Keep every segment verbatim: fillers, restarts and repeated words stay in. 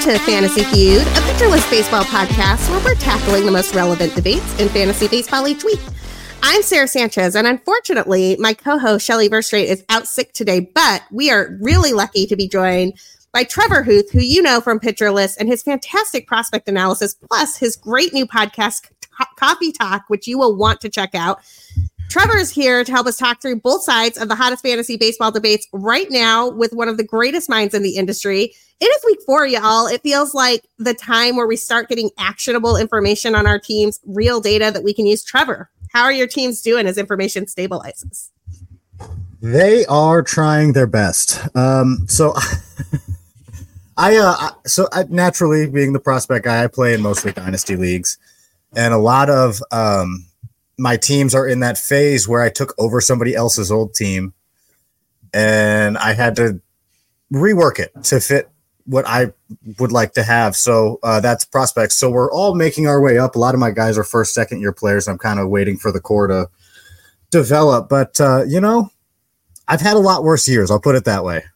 to Fantasy Feud, a pictureless baseball podcast where we're tackling the most relevant debates in fantasy baseball each week. I'm Sarah Sanchez, and unfortunately, my co-host Shelly Verstraete is out sick today, but we are really lucky to be joined by Trevor Huth, who you know from Pitcherless and his fantastic prospect analysis, plus his great new podcast, Coffee Talk, which you will want to check out. Trevor is here to help us talk through both sides of the hottest fantasy baseball debates right now with one of the greatest minds in the industry. It is week four, y'all. It feels like the time where we start getting actionable information on our teams, real data that we can use. Trevor, how are your teams doing as information stabilizes? They are trying their best. Um, so I, uh, so I, naturally being the prospect guy, I play in mostly dynasty leagues, and a lot of, um, my teams are in that phase where I took over somebody else's old team and I had to rework it to fit what I would like to have. So uh, that's prospects. So we're all making our way up. A lot of my guys are first, second year players. I'm kind of waiting for the core to develop, but uh, you know, I've had a lot worse years. I'll put it that way.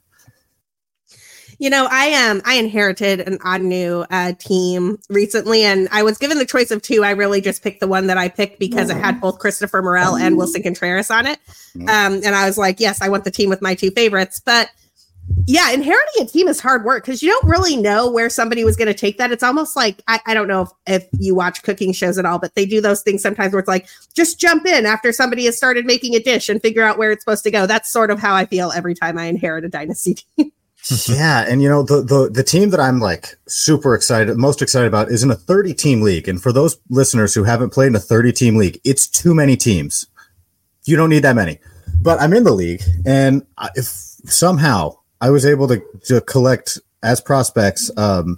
You know, I am. Um, I inherited an odd new uh, team recently, and I was given the choice of two. I really just picked the one that I picked because it had both Christopher Morel and Wilson Contreras on it. Um, and I was like, yes, I want the team with my two favorites. But yeah, inheriting a team is hard work because you don't really know where somebody was going to take that. It's almost like, I, I don't know if, if you watch cooking shows at all, but they do those things sometimes where it's like, just jump in after somebody has started making a dish and figure out where it's supposed to go. That's sort of how I feel every time I inherit a dynasty team. Yeah, and you know, the, the the team that I'm like super excited, most excited about is in a thirty team league. And for those listeners who haven't played in a thirty team league, it's too many teams. You don't need that many. But I'm in the league, and if somehow I was able to, to collect as prospects um,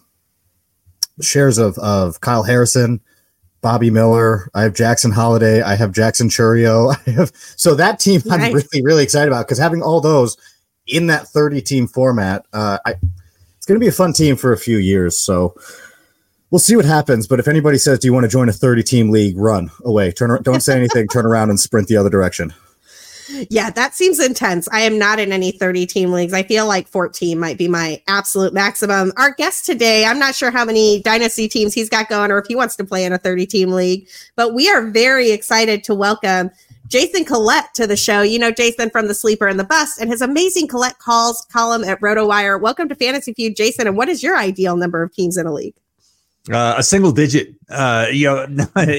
shares of of Kyle Harrison, Bobby Miller, I have Jackson Holiday, I have Jackson Churio, I have so that team nice. I'm really really excited about because having all those in that thirty team format, uh, I, it's going to be a fun team for a few years. So we'll see what happens. But if anybody says, do you want to join a thirty team league, run away, turn, don't say anything, turn around and sprint the other direction. Yeah, that seems intense. I am not in any thirty team leagues. I feel like fourteen might be my absolute maximum. Our guest today, I'm not sure how many dynasty teams he's got going or if he wants to play in a thirty team league, but we are very excited to welcome Jason Collette to the show. You know Jason from The Sleeper and the Bust and his amazing Collette Calls column at RotoWire. Welcome to Fantasy Feud, Jason. And what is your ideal number of teams in a league? Uh, a single digit. Uh, you know,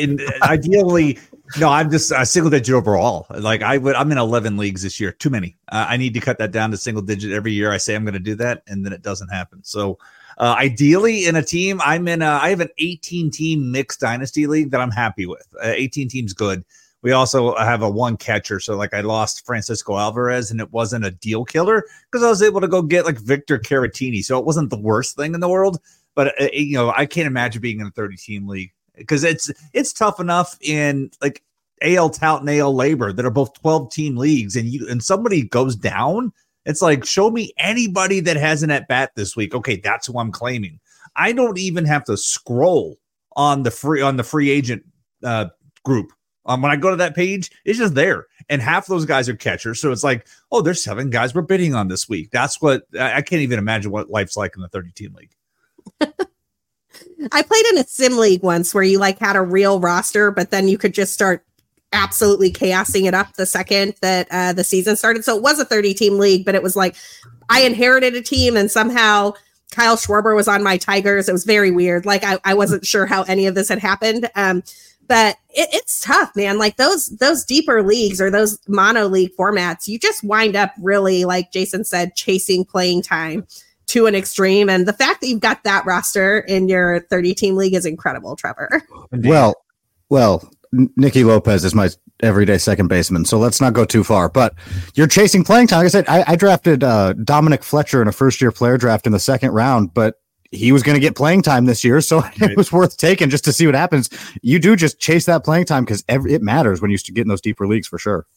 ideally, no. I'm just a single digit overall. Like I would, I'm in eleven leagues this year. Too many. Uh, I need to cut that down to single digit every year. I say I'm going to do that, and then it doesn't happen. So, uh, ideally, in a team, I'm in. A, I have an eighteen team mixed dynasty league that I'm happy with. Uh, eighteen teams, good. We also have a one catcher. So like I lost Francisco Alvarez and it wasn't a deal killer because I was able to go get like Victor Caratini. So it wasn't the worst thing in the world, but uh, you know, I can't imagine being in a thirty team league because it's, it's tough enough in like A L Tout and A L Labor that are both twelve team leagues and you, and somebody goes down. It's like, show me anybody that has an at bat this week. Okay. That's who I'm claiming. I don't even have to scroll on the free, on the free agent uh, group. Um, when I go to that page, it's just there. And half those guys are catchers. So it's like, oh, there's seven guys we're bidding on this week. That's what I, I can't even imagine what life's like in the thirty team league. I played in a sim league once where you like had a real roster, but then you could just start absolutely chaosing it up the second that uh, the season started. So it was a thirty team league, but it was like I inherited a team and somehow Kyle Schwarber was on my Tigers. It was very weird. Like I, I wasn't sure how any of this had happened. Um, But it, it's tough, man. Like those those deeper leagues or those mono league formats, you just wind up really, like Jason said, chasing playing time to an extreme. And the fact that you've got that roster in your thirty team league is incredible, Trevor. Well, well, Nicky Lopez is my everyday second baseman, so let's not go too far. But you're chasing playing time. Like I said, I, I drafted uh, Dominic Fletcher in a first year player draft in the second round, but he was going to get playing time this year, so it was worth taking just to see what happens. You do just chase that playing time because it matters when you get in those deeper leagues for sure.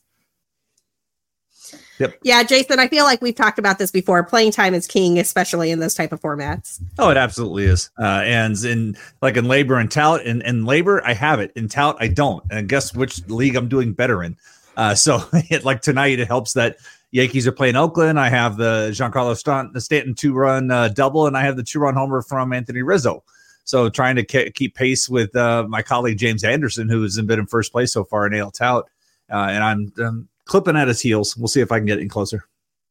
Yep. Yeah, Jason, I feel like we've talked about this before. Playing time is king, especially in those type of formats. Oh, it absolutely is. Uh, and in like in labor and tout, in, in labor, I have it. In tout, I don't. And guess which league I'm doing better in. Uh, so it, like tonight, it helps that Yankees are playing Oakland. I have the Giancarlo Stanton two-run uh, double, and I have the two-run homer from Anthony Rizzo. So trying to ke- keep pace with uh, my colleague James Anderson, who has been in first place so far in A L Tout, uh, and I'm, I'm clipping at his heels. We'll see if I can get in closer.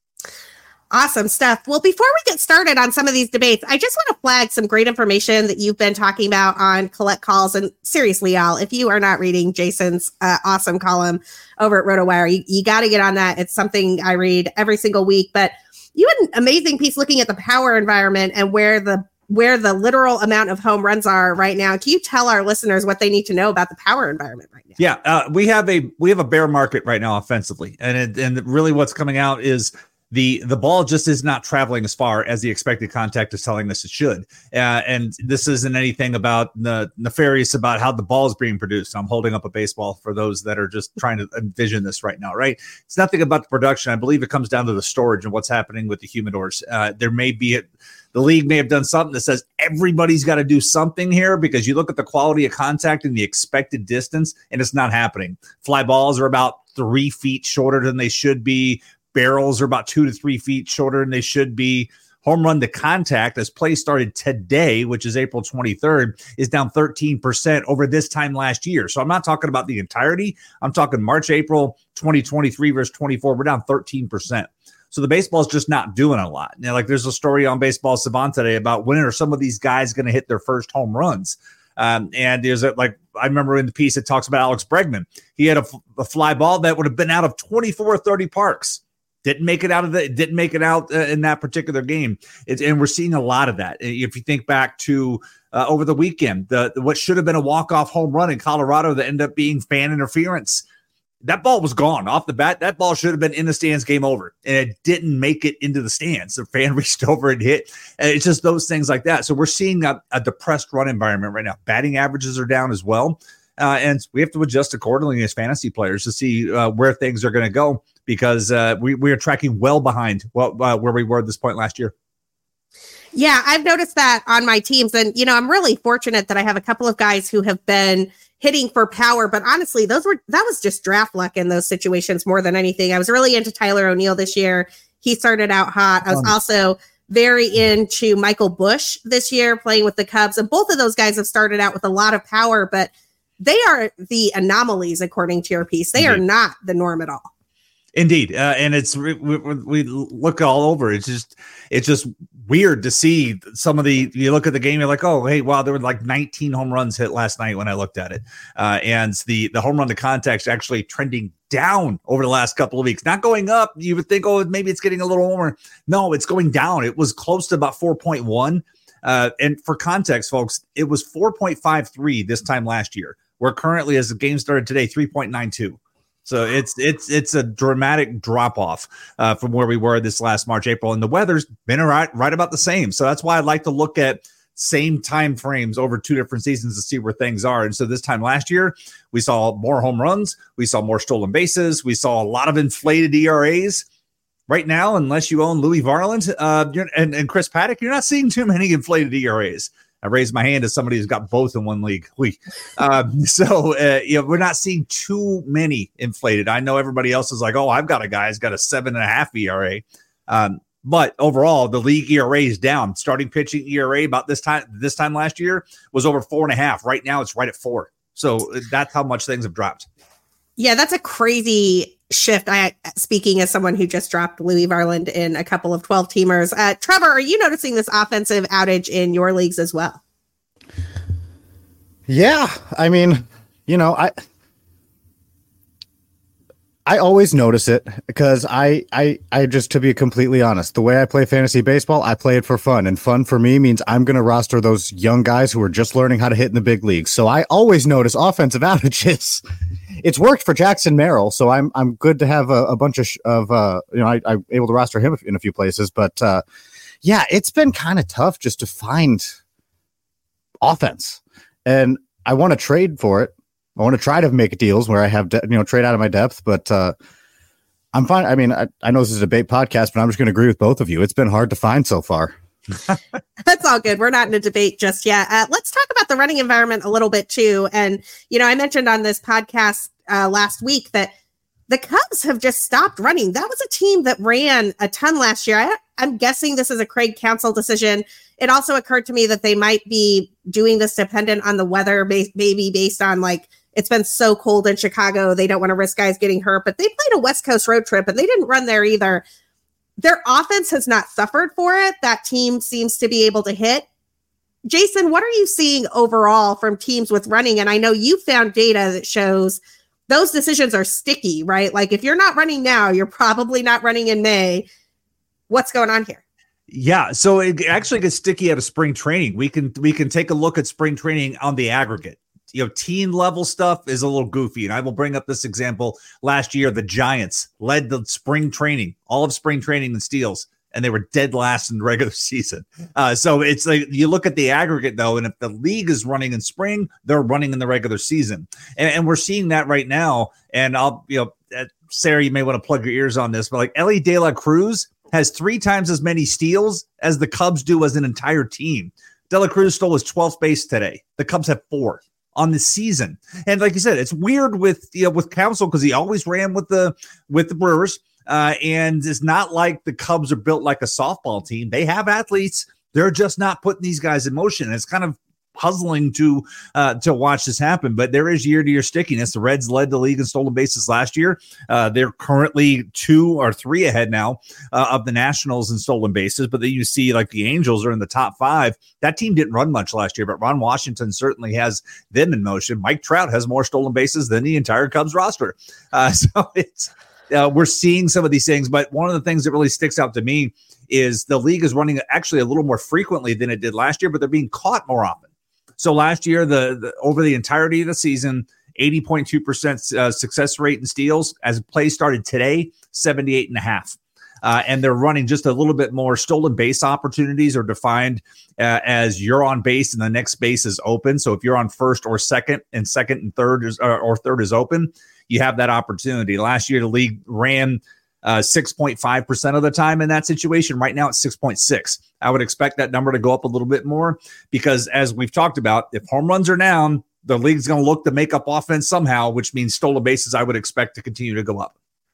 Awesome stuff. Well, before we get started on some of these debates, I just want to flag some great information that you've been talking about on Collect Calls. And seriously, y'all, if you are not reading Jason's uh, awesome column over at RotoWire, you, you got to get on that. It's something I read every single week. But you had an amazing piece looking at the power environment and where the where the literal amount of home runs are right now. Can you tell our listeners what they need to know about the power environment right now? Yeah, uh, we have a we have a bear market right now offensively, and it, and really what's coming out is the the ball just is not traveling as far as the expected contact is telling us it should. Uh, and this isn't anything about the nefarious about how the ball is being produced. I'm holding up a baseball for those that are just trying to envision this right now, right? It's nothing about the production. I believe it comes down to the storage and what's happening with the humidors. Uh, there may be a, the league may have done something that says everybody's got to do something here, because you look at the quality of contact and the expected distance, and it's not happening. Fly balls are about three feet shorter than they should be. Barrels are about two to three feet shorter than they should be. Home run to contact, as play started today, which is April twenty-third, is down thirteen percent over this time last year. So I'm not talking about the entirety. I'm talking March, April twenty twenty-three versus twenty-four. We're down thirteen percent. So the baseball is just not doing a lot. Now, like there's a story on Baseball Savant today about when are some of these guys going to hit their first home runs. Um, and there's a, like, I remember in the piece, it talks about Alex Bregman. He had a, a fly ball that would have been out of twenty-four, thirty parks. Didn't make it out of the, didn't make it out uh, in that particular game. It's, and we're seeing a lot of that. If you think back to uh, over the weekend, the, the what should have been a walk-off home run in Colorado that ended up being fan interference. That ball was gone off the bat. That ball should have been in the stands, game over. And it didn't make it into the stands. The fan reached over and hit. And it's just those things like that. So we're seeing a, a depressed run environment right now. Batting averages are down as well. Uh, and we have to adjust accordingly as fantasy players to see uh, where things are going to go, because uh, we, we are tracking well behind what, uh, where we were at this point last year. Yeah, I've noticed that on my teams. And, you know, I'm really fortunate that I have a couple of guys who have been hitting for power. But honestly, those were that was just draft luck in those situations more than anything. I was really into Tyler O'Neill this year. He started out hot. I was um, also very into Michael Busch this year, playing with the Cubs. And both of those guys have started out with a lot of power, but they are the anomalies, according to your piece. They Indeed. Are not the norm at all. Indeed. Uh, and it's, we, we look all over. It's just, it's just weird to see some of the, you look at the game, you're like, oh, hey, wow, there were like nineteen home runs hit last night when I looked at it. Uh, and the, the home run to contact is actually trending down over the last couple of weeks, not going up. You would think, oh, maybe it's getting a little warmer. No, it's going down. It was close to about four point one. Uh, and for context, folks, it was four point five three this time last year. We're currently, as the game started today, three point nine two. So it's it's it's a dramatic drop off uh, from where we were this last March, April, and the weather's been right right about the same. So that's why I'd like to look at same time frames over two different seasons to see where things are. And so this time last year, we saw more home runs, we saw more stolen bases, we saw a lot of inflated E R As. Right now, unless you own Louis Varland uh, you're, and, and Chris Paddock, you're not seeing too many inflated E R As. I raised my hand as somebody who's got both in one league. Um, so, uh, you know, we're not seeing too many inflated. I know everybody else is like, oh, I've got a guy who's got a seven and a half E R A. Um, but overall, the league E R A is down. Starting pitching E R A about this time, this time last year was over four and a half. Right now, it's right at four. So that's how much things have dropped. Yeah, that's a crazy shift. I, speaking as someone who just dropped Louis Varland in a couple of twelve teamers, uh, Trevor, are you noticing this offensive outage in your leagues as well? Yeah, I mean, you know, I I always notice it because I I I just, to be completely honest, the way I play fantasy baseball, I play it for fun, and fun for me means I'm going to roster those young guys who are just learning how to hit in the big leagues. So I always notice offensive outages. It's worked for Jackson Merrill, so I'm I'm good to have a, a bunch of sh- of uh you know I, I'm able to roster him in a few places, but uh, yeah, it's been kind of tough just to find offense, and I want to trade for it. I want to try to make deals where I have de- you know trade out of my depth, but uh, I'm fine. I mean, I, I know this is a debate podcast, but I'm just going to agree with both of you. It's been hard to find so far. That's all good. We're not in a debate just yet. Uh, let's talk about the running environment a little bit too. And, you know, I mentioned on this podcast uh, last week that the Cubs have just stopped running. That was a team that ran a ton last year. I, I'm guessing this is a Craig Counsell decision. It also occurred to me that they might be doing this dependent on the weather, maybe based on like, it's been so cold in Chicago. They don't want to risk guys getting hurt, but they played a West Coast road trip and they didn't run there either. Their offense has not suffered for it. That team seems to be able to hit. Jason, what are you seeing overall from teams with running? And I know you found data that shows those decisions are sticky, right? Like if you're not running now, you're probably not running in May. What's going on here? Yeah, so it actually gets sticky out of spring training. We can we can take a look at spring training on the aggregate. You know, team level stuff is a little goofy. And I will bring up this example. Last year, the Giants led the spring training, all of spring training in steals, and they were dead last in the regular season. Uh, so it's like you look at the aggregate, though, and if the league is running in spring, they're running in the regular season. And, and we're seeing that right now. And I'll, you know, uh, Sarah, you may want to plug your ears on this, but like Elly De La Cruz has three times as many steals as the Cubs do as an entire team. De La Cruz stole his twelfth base today. The Cubs have four on the season. And like you said, it's weird with, you know, with Counsell because he always ran with the with the Brewers. Uh, and it's not like the Cubs are built like a softball team. They have athletes. They're just not putting these guys in motion. And it's kind of puzzling to uh, to watch this happen. But there is year-to-year stickiness. The Reds led the league in stolen bases last year. Uh, they're currently two or three ahead now uh, of the Nationals in stolen bases. But then you see like the Angels are in the top five. That team didn't run much last year, but Ron Washington certainly has them in motion. Mike Trout has more stolen bases than the entire Cubs roster. Uh, so it's uh, we're seeing some of these things. But one of the things that really sticks out to me is the league is running actually a little more frequently than it did last year, but they're being caught more often. So last year, the, the over the entirety of the season, eighty point two percent uh, success rate in steals. As play started today, seventy-eight and a half. Uh, and they're running just a little bit more. Stolen base opportunities are defined uh, as you're on base and the next base is open. So if you're on first or second and second and third is, or, or third is open, you have that opportunity. Last year, the league ran Uh, six point five percent of the time in that situation. Right now it's six point six. I would expect that number to go up a little bit more because as we've talked about, if home runs are down, the league's going to look to make up offense somehow, which means stolen bases I would expect to continue to go up.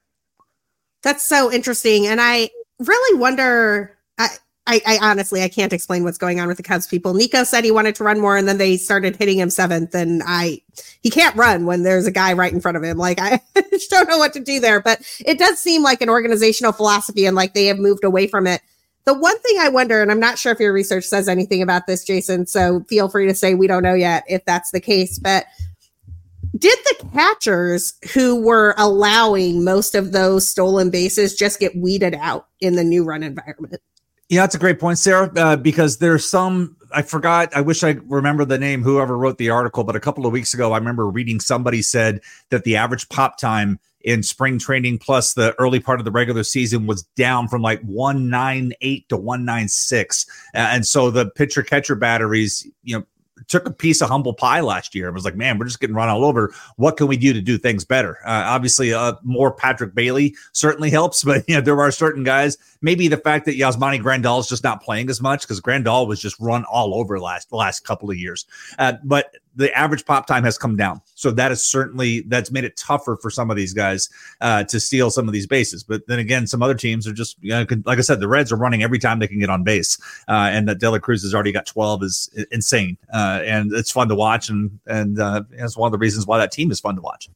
That's so interesting. And I really wonder, I, I, I honestly, I can't explain what's going on with the Cubs people. Nico said he wanted to run more and then they started hitting him seventh and I, he can't run when there's a guy right in front of him. Like I just don't know what to do there, but it does seem like an organizational philosophy and like they have moved away from it. The one thing I wonder, and I'm not sure if your research says anything about this, Jason, so feel free to say we don't know yet if that's the case, but did the catchers who were allowing most of those stolen bases just get weeded out in the new run environment? Yeah, that's a great point, Sarah, uh, because there's some, I forgot, I wish I remember the name, whoever wrote the article, but a couple of weeks ago, I remember reading somebody said that the average pop time in spring training plus the early part of the regular season was down from like one ninety-eight to one ninety-six. Uh, and so the pitcher catcher batteries, you know, took a piece of humble pie last year and was like, man, we're just getting run all over. What can we do to do things better? Uh, obviously, uh, more Patrick Bailey certainly helps, but you know, there are certain guys, maybe the fact that Yasmani Grandal is just not playing as much because Grandal was just run all over last, the last couple of years. Uh, but the average pop time has come down. So that is certainly, that's made it tougher for some of these guys uh, to steal some of these bases. But then again, some other teams are just, you know, like I said, the Reds are running every time they can get on base. Uh, and that De La Cruz has already got twelve is insane. Uh, and it's fun to watch. And, and uh, it's one of the reasons why that team is fun to watch.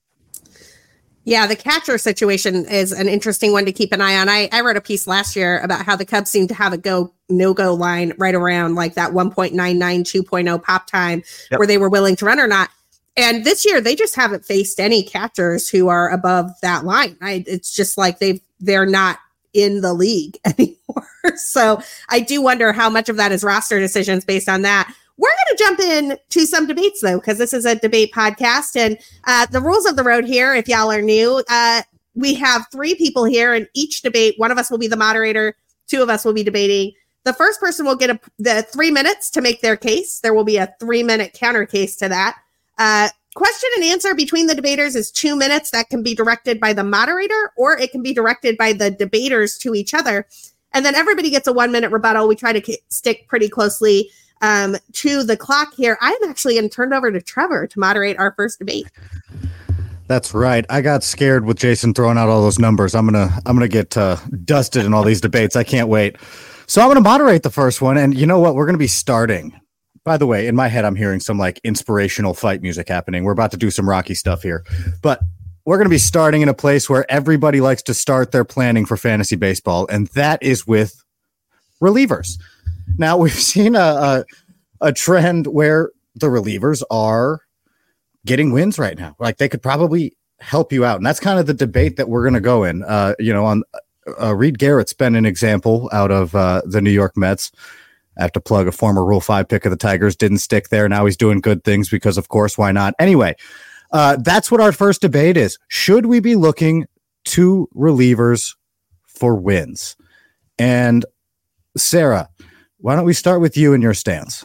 Yeah, the catcher situation is an interesting one to keep an eye on. I, I wrote a piece last year about how the Cubs seem to have a go, no-go line right around like that one point nine nine, two point oh pop time yep. where they were willing to run or not. And this year, they just haven't faced any catchers who are above that line. I, it's just like they've, they're not in the league anymore. So I do wonder how much of that is roster decisions based on that. We're going to jump in to some debates, though, because this is a debate podcast. And uh, the rules of the road here, if y'all are new, uh, we have three people here in each debate. One of us will be the moderator. Two of us will be debating. The first person will get a, the three minutes to make their case. There will be a three-minute counter case to that. Uh, question and answer between the debaters is two minutes. That can be directed by the moderator, or it can be directed by the debaters to each other. And then everybody gets a one-minute rebuttal. We try to k- stick pretty closely Um, to the clock here. I'm actually going to turn it over to Trevor to moderate our first debate. That's right. I got scared with Jason throwing out all those numbers. I'm gonna I'm gonna get uh, dusted in all these debates. I can't wait. So I'm gonna moderate the first one, and you know what? We're gonna be starting. By the way, in my head, I'm hearing some like inspirational fight music happening. We're about to do some Rocky stuff here, but we're gonna be starting in a place where everybody likes to start their planning for fantasy baseball, and that is with relievers. Now we've seen a a, a trend where the relievers are getting wins right now. Like they could probably help you out. And that's kind of the debate that we're going to go in. Uh, you know, on uh, Reed Garrett's been an example out of uh, the New York Mets. I have to plug a former Rule five pick of the Tigers. Didn't stick there. Now he's doing good things because, of course, why not? Anyway, uh, that's what our first debate is. Should we be looking to relievers for wins? And Sarah, why don't we start with you and your stance?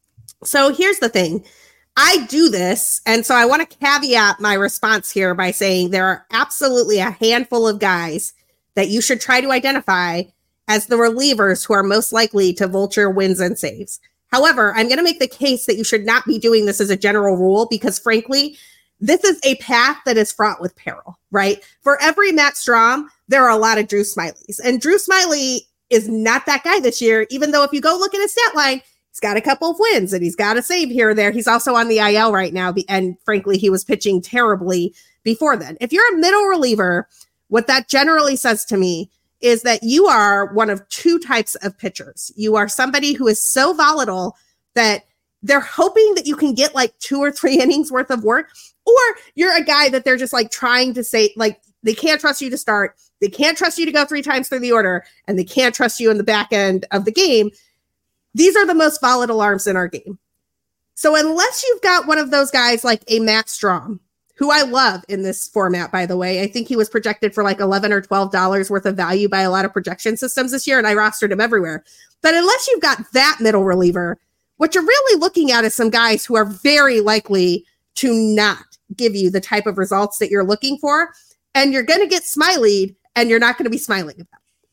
So here's the thing. I do this, and so I want to caveat my response here by saying there are absolutely a handful of guys that you should try to identify as the relievers who are most likely to vulture wins and saves. However, I'm going to make the case that you should not be doing this as a general rule because, frankly, this is a path that is fraught with peril, right? For every Matt Strom, there are a lot of Drew Smileys, and Drew Smiley is not that guy this year, even though if you go look at his stat line, he's got a couple of wins and he's got a save here or there. He's also on the I L right now. And frankly, he was pitching terribly before then. If you're a middle reliever, what that generally says to me is that you are one of two types of pitchers. You are somebody who is so volatile that they're hoping that you can get like two or three innings worth of work, or you're a guy that they're just like trying to say, like, they can't trust you to start. They can't trust you to go three times through the order, and they can't trust you in the back end of the game. These are the most volatile arms in our game. So unless you've got one of those guys like a Matt Strom, who I love in this format, by the way, I think he was projected for like eleven or twelve dollars worth of value by a lot of projection systems this year, and I rostered him everywhere. But unless you've got that middle reliever, what you're really looking at is some guys who are very likely to not give you the type of results that you're looking for, and you're going to get smileyed, and you're not going to be smiling about it.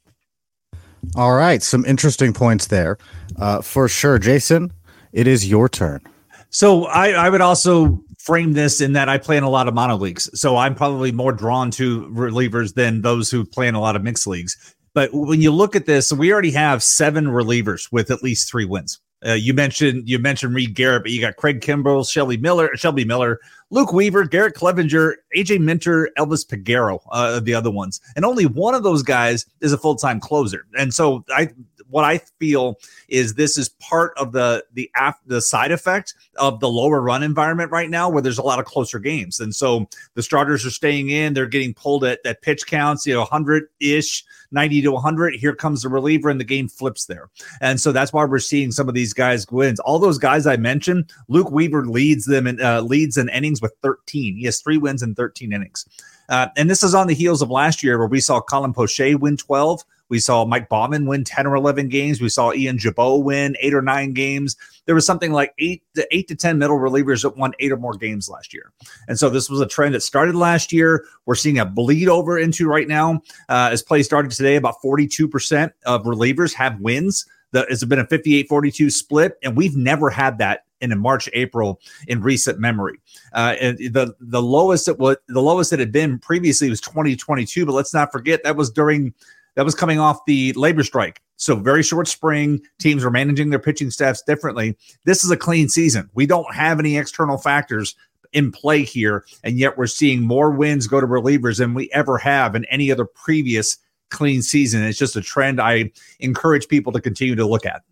All right. Some interesting points there. Uh, for sure. Jason, it is your turn. So I, I would also frame this in that I play in a lot of mono leagues. So I'm probably more drawn to relievers than those who play in a lot of mixed leagues. But when you look at this, we already have seven relievers with at least three wins. Uh, you mentioned you mentioned Reed Garrett, but you got Craig Kimbrell, Shelby Miller, Shelby Miller, Luke Weaver, Garrett Clevenger, A J Minter, Elvis Peguero, uh, the other ones, and only one of those guys is a full time closer. And so I, what I feel is this is part of the the af- the side effect of the lower run environment right now, where there's a lot of closer games, and so the starters are staying in. They're getting pulled at, at pitch counts, you know, one hundred ish. ninety to one hundred, here comes the reliever and the game flips there. And so that's why we're seeing some of these guys wins. All those guys I mentioned, Luke Weaver leads them in uh, leads in innings with thirteen. He has three wins in thirteen innings. Uh, and this is on the heels of last year where we saw Colin Poche win twelve. We saw Mike Baumann win ten or eleven games. We saw Ian Jabot win eight or nine games. There was something like eight to eight to ten middle relievers that won eight or more games last year. And so this was a trend that started last year. We're seeing a bleed over into right now. Uh, as play started today, about forty-two percent of relievers have wins. The, it's been a fifty-eight forty-two split, and we've never had that in a March, April in recent memory. Uh, and the the lowest it was the lowest it had been previously was twenty twenty-two. But let's not forget that was during that was coming off the labor strike. So very short spring, teams were managing their pitching staffs differently. This is a clean season. We don't have any external factors in play here, and yet we're seeing more wins go to relievers than we ever have in any other previous clean season. It's just a trend I encourage people to continue to look at.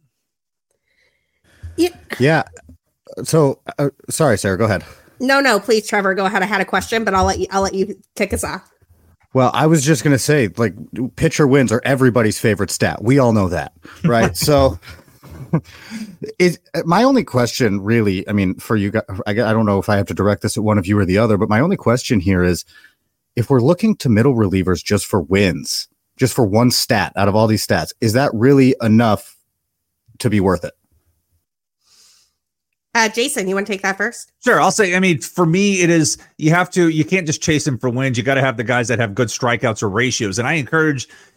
Yeah. yeah. So, uh, sorry, Sarah, go ahead. No, no, please, Trevor, go ahead. I had a question, but I'll let you, I'll let you kick us off. Well, I was just going to say, like, pitcher wins are everybody's favorite stat. We all know that, right? So is my only question really, I mean, for you guys, I, I don't know if I have to direct this at one of you or the other, but my only question here is, if we're looking to middle relievers just for wins, just for one stat out of all these stats, is that really enough to be worth it? Uh, Jason, you want to take that first? Sure. I'll say, I mean, for me, it is, you have to, you can't just chase them for wins. You got to have the guys that have good strikeouts or ratios. And I encourage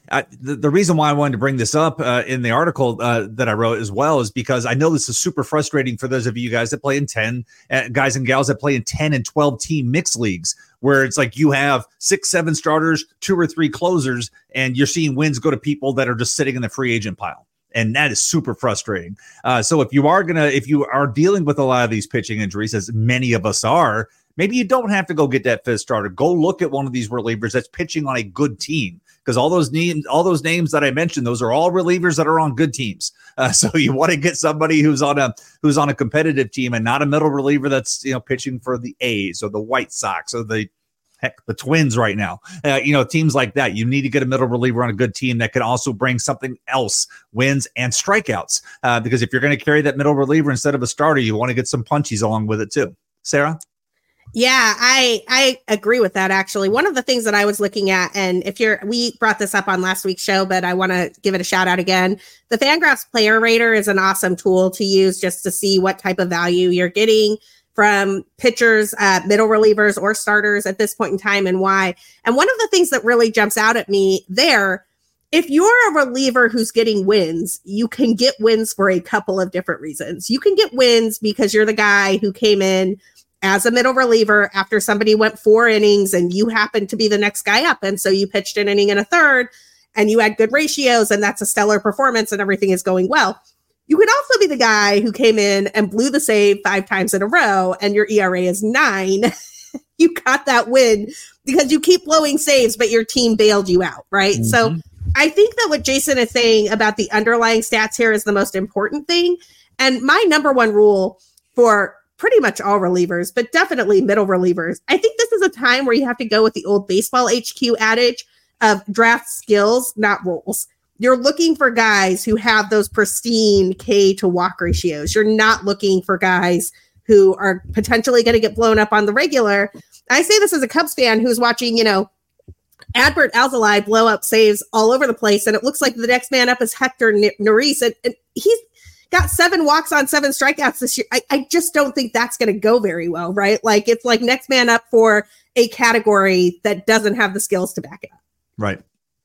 I, the, the reason why I wanted to bring this up uh, in the article uh, that I wrote as well is because I know this is super frustrating for those of you guys that play in ten, uh, guys and gals that play in ten and twelve team mixed leagues, where it's like you have six, seven starters, two or three closers, and you're seeing wins go to people that are just sitting in the free agent pile. And that is super frustrating. Uh, so if you are going to, if you are dealing with a lot of these pitching injuries, as many of us are, maybe you don't have to go get that fifth starter. Go look at one of these relievers that's pitching on a good team. Because all those names, all those names that I mentioned, those are all relievers that are on good teams. Uh, so you want to get somebody who's on a who's on a competitive team and not a middle reliever that's, you know, pitching for the A's or the White Sox or the heck the Twins right now. Uh, you know, teams like that. You need to get a middle reliever on a good team that can also bring something else, wins and strikeouts. Uh, because if you're going to carry that middle reliever instead of a starter, you want to get some punchies along with it too. Sarah? Yeah, I I agree with that, actually. One of the things that I was looking at, and if you're, we brought this up on last week's show, but I want to give it a shout out again. The Fangraphs Player Rater is an awesome tool to use just to see what type of value you're getting from pitchers, uh, middle relievers, or starters at this point in time and why. And one of the things that really jumps out at me there, if you're a reliever who's getting wins, you can get wins for a couple of different reasons. You can get wins because you're the guy who came in as a middle reliever after somebody went four innings and you happened to be the next guy up. And so you pitched an inning and a third and you had good ratios and that's a stellar performance and everything is going well. You could also be the guy who came in and blew the save five times in a row and your E R A is nine. You got that win because you keep blowing saves, but your team bailed you out, right? Mm-hmm. So I think that what Jason is saying about the underlying stats here is the most important thing. And my number one rule for pretty much all relievers, but definitely middle relievers, I think this is a time where you have to go with the old baseball H Q adage of draft skills, not roles. You're looking for guys who have those pristine K to walk ratios. You're not looking for guys who are potentially going to get blown up on the regular. I say this as a Cubs fan who's watching, you know, Adbert Alzolay blow up saves all over the place, and it looks like the next man up is Hector Neris, and, and he's got seven walks on seven strikeouts this year. I, I just don't think that's going to go very well, right? Like it's like next man up for a category that doesn't have the skills to back it up. Right.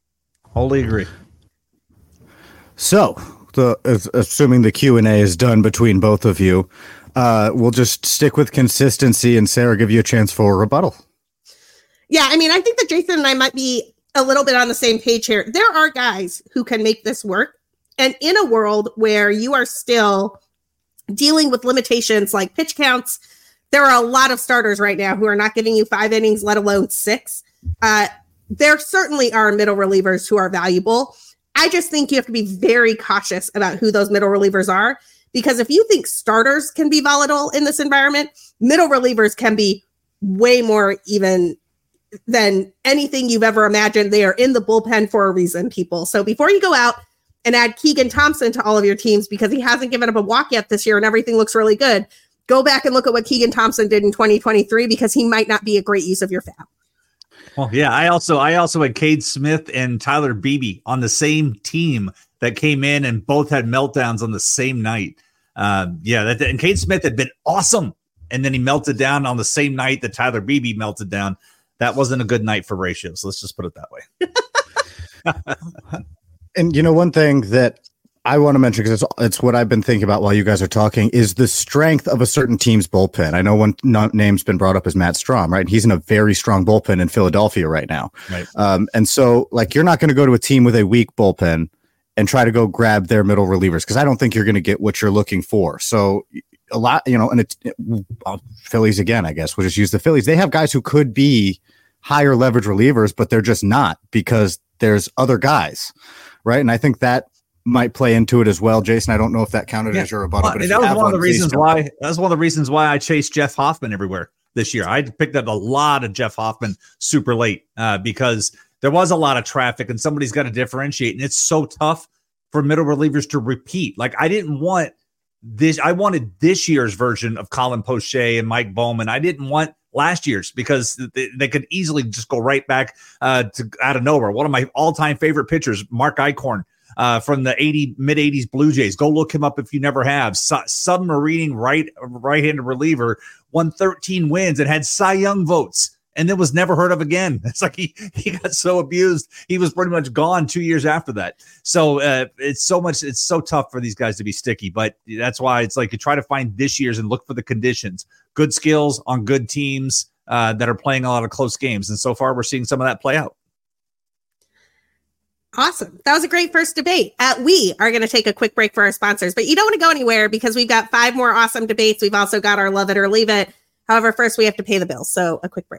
Wholly agree. So, the, assuming the Q and A is done between both of you, uh, we'll just stick with consistency and Sarah give you a chance for a rebuttal. Yeah, I mean, I think that Jason and I might be a little bit on the same page here. There are guys who can make this work. And in a world where you are still dealing with limitations like pitch counts, there are a lot of starters right now who are not giving you five innings, let alone six. Uh, there certainly are middle relievers who are valuable. I just think you have to be very cautious about who those middle relievers are, because if you think starters can be volatile in this environment, middle relievers can be way more even than anything you've ever imagined. They are in the bullpen for a reason, people. So before you go out and add Keegan Thompson to all of your teams because he hasn't given up a walk yet this year and everything looks really good, go back and look at what Keegan Thompson did in twenty twenty-three because he might not be a great use of your fab. Well, yeah, I also I also had Cade Smith and Tyler Beebe on the same team that came in and both had meltdowns on the same night. Um, yeah, that, and Cade Smith had been awesome, and then he melted down on the same night that Tyler Beebe melted down. That wasn't a good night for ratios. Let's just put it that way. And you know, one thing that I want to mention, because it's, it's what I've been thinking about while you guys are talking, is the strength of a certain team's bullpen. I know one no, name's been brought up as Matt Strom, right? He's in a very strong bullpen in Philadelphia right now. Right. Um, and so, like, you're not going to go to a team with a weak bullpen and try to go grab their middle relievers, because I don't think you're going to get what you're looking for. So a lot, you know, and it's it, uh, Phillies again, I guess we'll just use the Phillies. They have guys who could be higher leverage relievers, but they're just not because there's other guys, right? And I think that might play into it as well. Jason, I don't know if that counted yeah. as your rebuttal. Well, but that was one of the reasons why that was one of the reasons why I chased Jeff Hoffman everywhere this year. I picked up a lot of Jeff Hoffman super late uh, because there was a lot of traffic and somebody's got to differentiate. And it's so tough for middle relievers to repeat. Like I didn't want this. I wanted this year's version of Colin Poche and Mike Bowman. I didn't want last year's because they, they could easily just go right back uh, to out of nowhere. One of my all-time favorite pitchers, Mark Eichhorn, uh, from the eighty mid eighties Blue Jays. Go look him up if you never have. Su- submarining right right-handed reliever, won thirteen wins and had Cy Young votes and then was never heard of again. It's like he, he got so abused. He was pretty much gone two years after that. So uh, it's so much, it's so tough for these guys to be sticky, but that's why it's like you try to find this year's and look for the conditions, good skills on good teams uh, that are playing a lot of close games. And so far we're seeing some of that play out. Awesome. That was a great first debate. Uh, we are going to take a quick break for our sponsors, but you don't want to go anywhere because we've got five more awesome debates. We've also got our love it or leave it. However, first we have to pay the bills. So a quick break.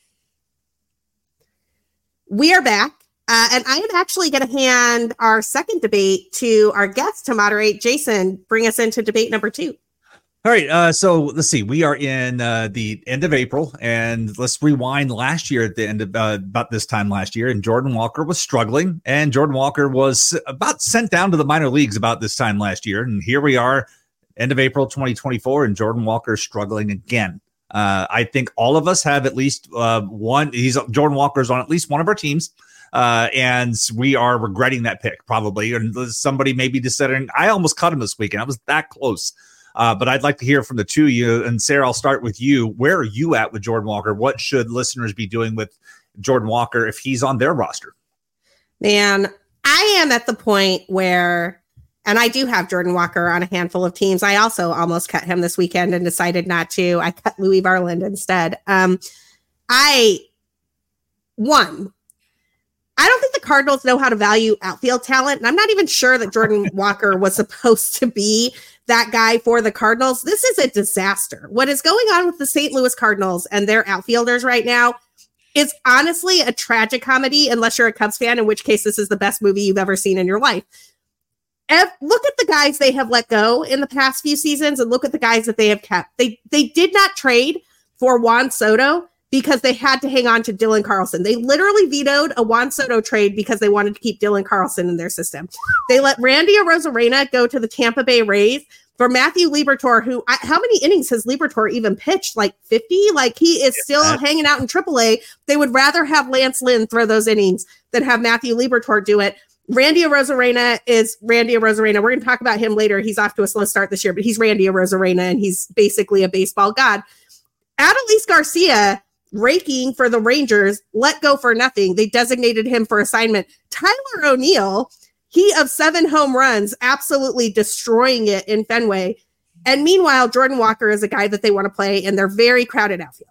We are back, uh, and I am actually going to hand our second debate to our guest to moderate. Jason, bring us into debate number two. All right, uh, so let's see. We are in uh, the end of April, and let's rewind last year at the end of uh, about this time last year, and Jordan Walker was struggling, and Jordan Walker was about sent down to the minor leagues about this time last year, and here we are, end of April twenty twenty-four, and Jordan Walker is struggling again. Uh, I think all of us have at least uh, one. He's Jordan Walker's on at least one of our teams, uh, and we are regretting that pick probably. And somebody may be considering. I almost cut him this weekend. I was that close, uh, but I'd like to hear from the two of you. And Sarah, I'll start with you. Where are you at with Jordan Walker? What should listeners be doing with Jordan Walker if he's on their roster? Man, I am at the point where. And I do have Jordan Walker on a handful of teams. I also almost cut him this weekend and decided not to. I cut Louis Varland instead. Um, I, one, I don't think the Cardinals know how to value outfield talent. And I'm not even sure that Jordan Walker was supposed to be that guy for the Cardinals. This is a disaster. What is going on with the Saint Louis Cardinals and their outfielders right now is honestly a tragic comedy, unless you're a Cubs fan, in which case this is the best movie you've ever seen in your life. If, look at the guys they have let go in the past few seasons and look at the guys that they have kept. They they did not trade for Juan Soto because they had to hang on to Dylan Carlson. They literally vetoed a Juan Soto trade because they wanted to keep Dylan Carlson in their system. They let Randy Arozarena go to the Tampa Bay Rays for Matthew Liberatore, who, I, how many innings has Liberatore even pitched? Like fifty? Like he is still yeah. hanging out in triple A. They would rather have Lance Lynn throw those innings than have Matthew Liberatore do it. Randy Arozarena is Randy Arozarena. We're going to talk about him later. He's off to a slow start this year, but he's Randy Arozarena, and he's basically a baseball god. Adolis Garcia, raking for the Rangers, let go for nothing. They designated him for assignment. Tyler O'Neill, he of seven home runs, absolutely destroying it in Fenway. And meanwhile, Jordan Walker is a guy that they want to play in their very crowded outfield.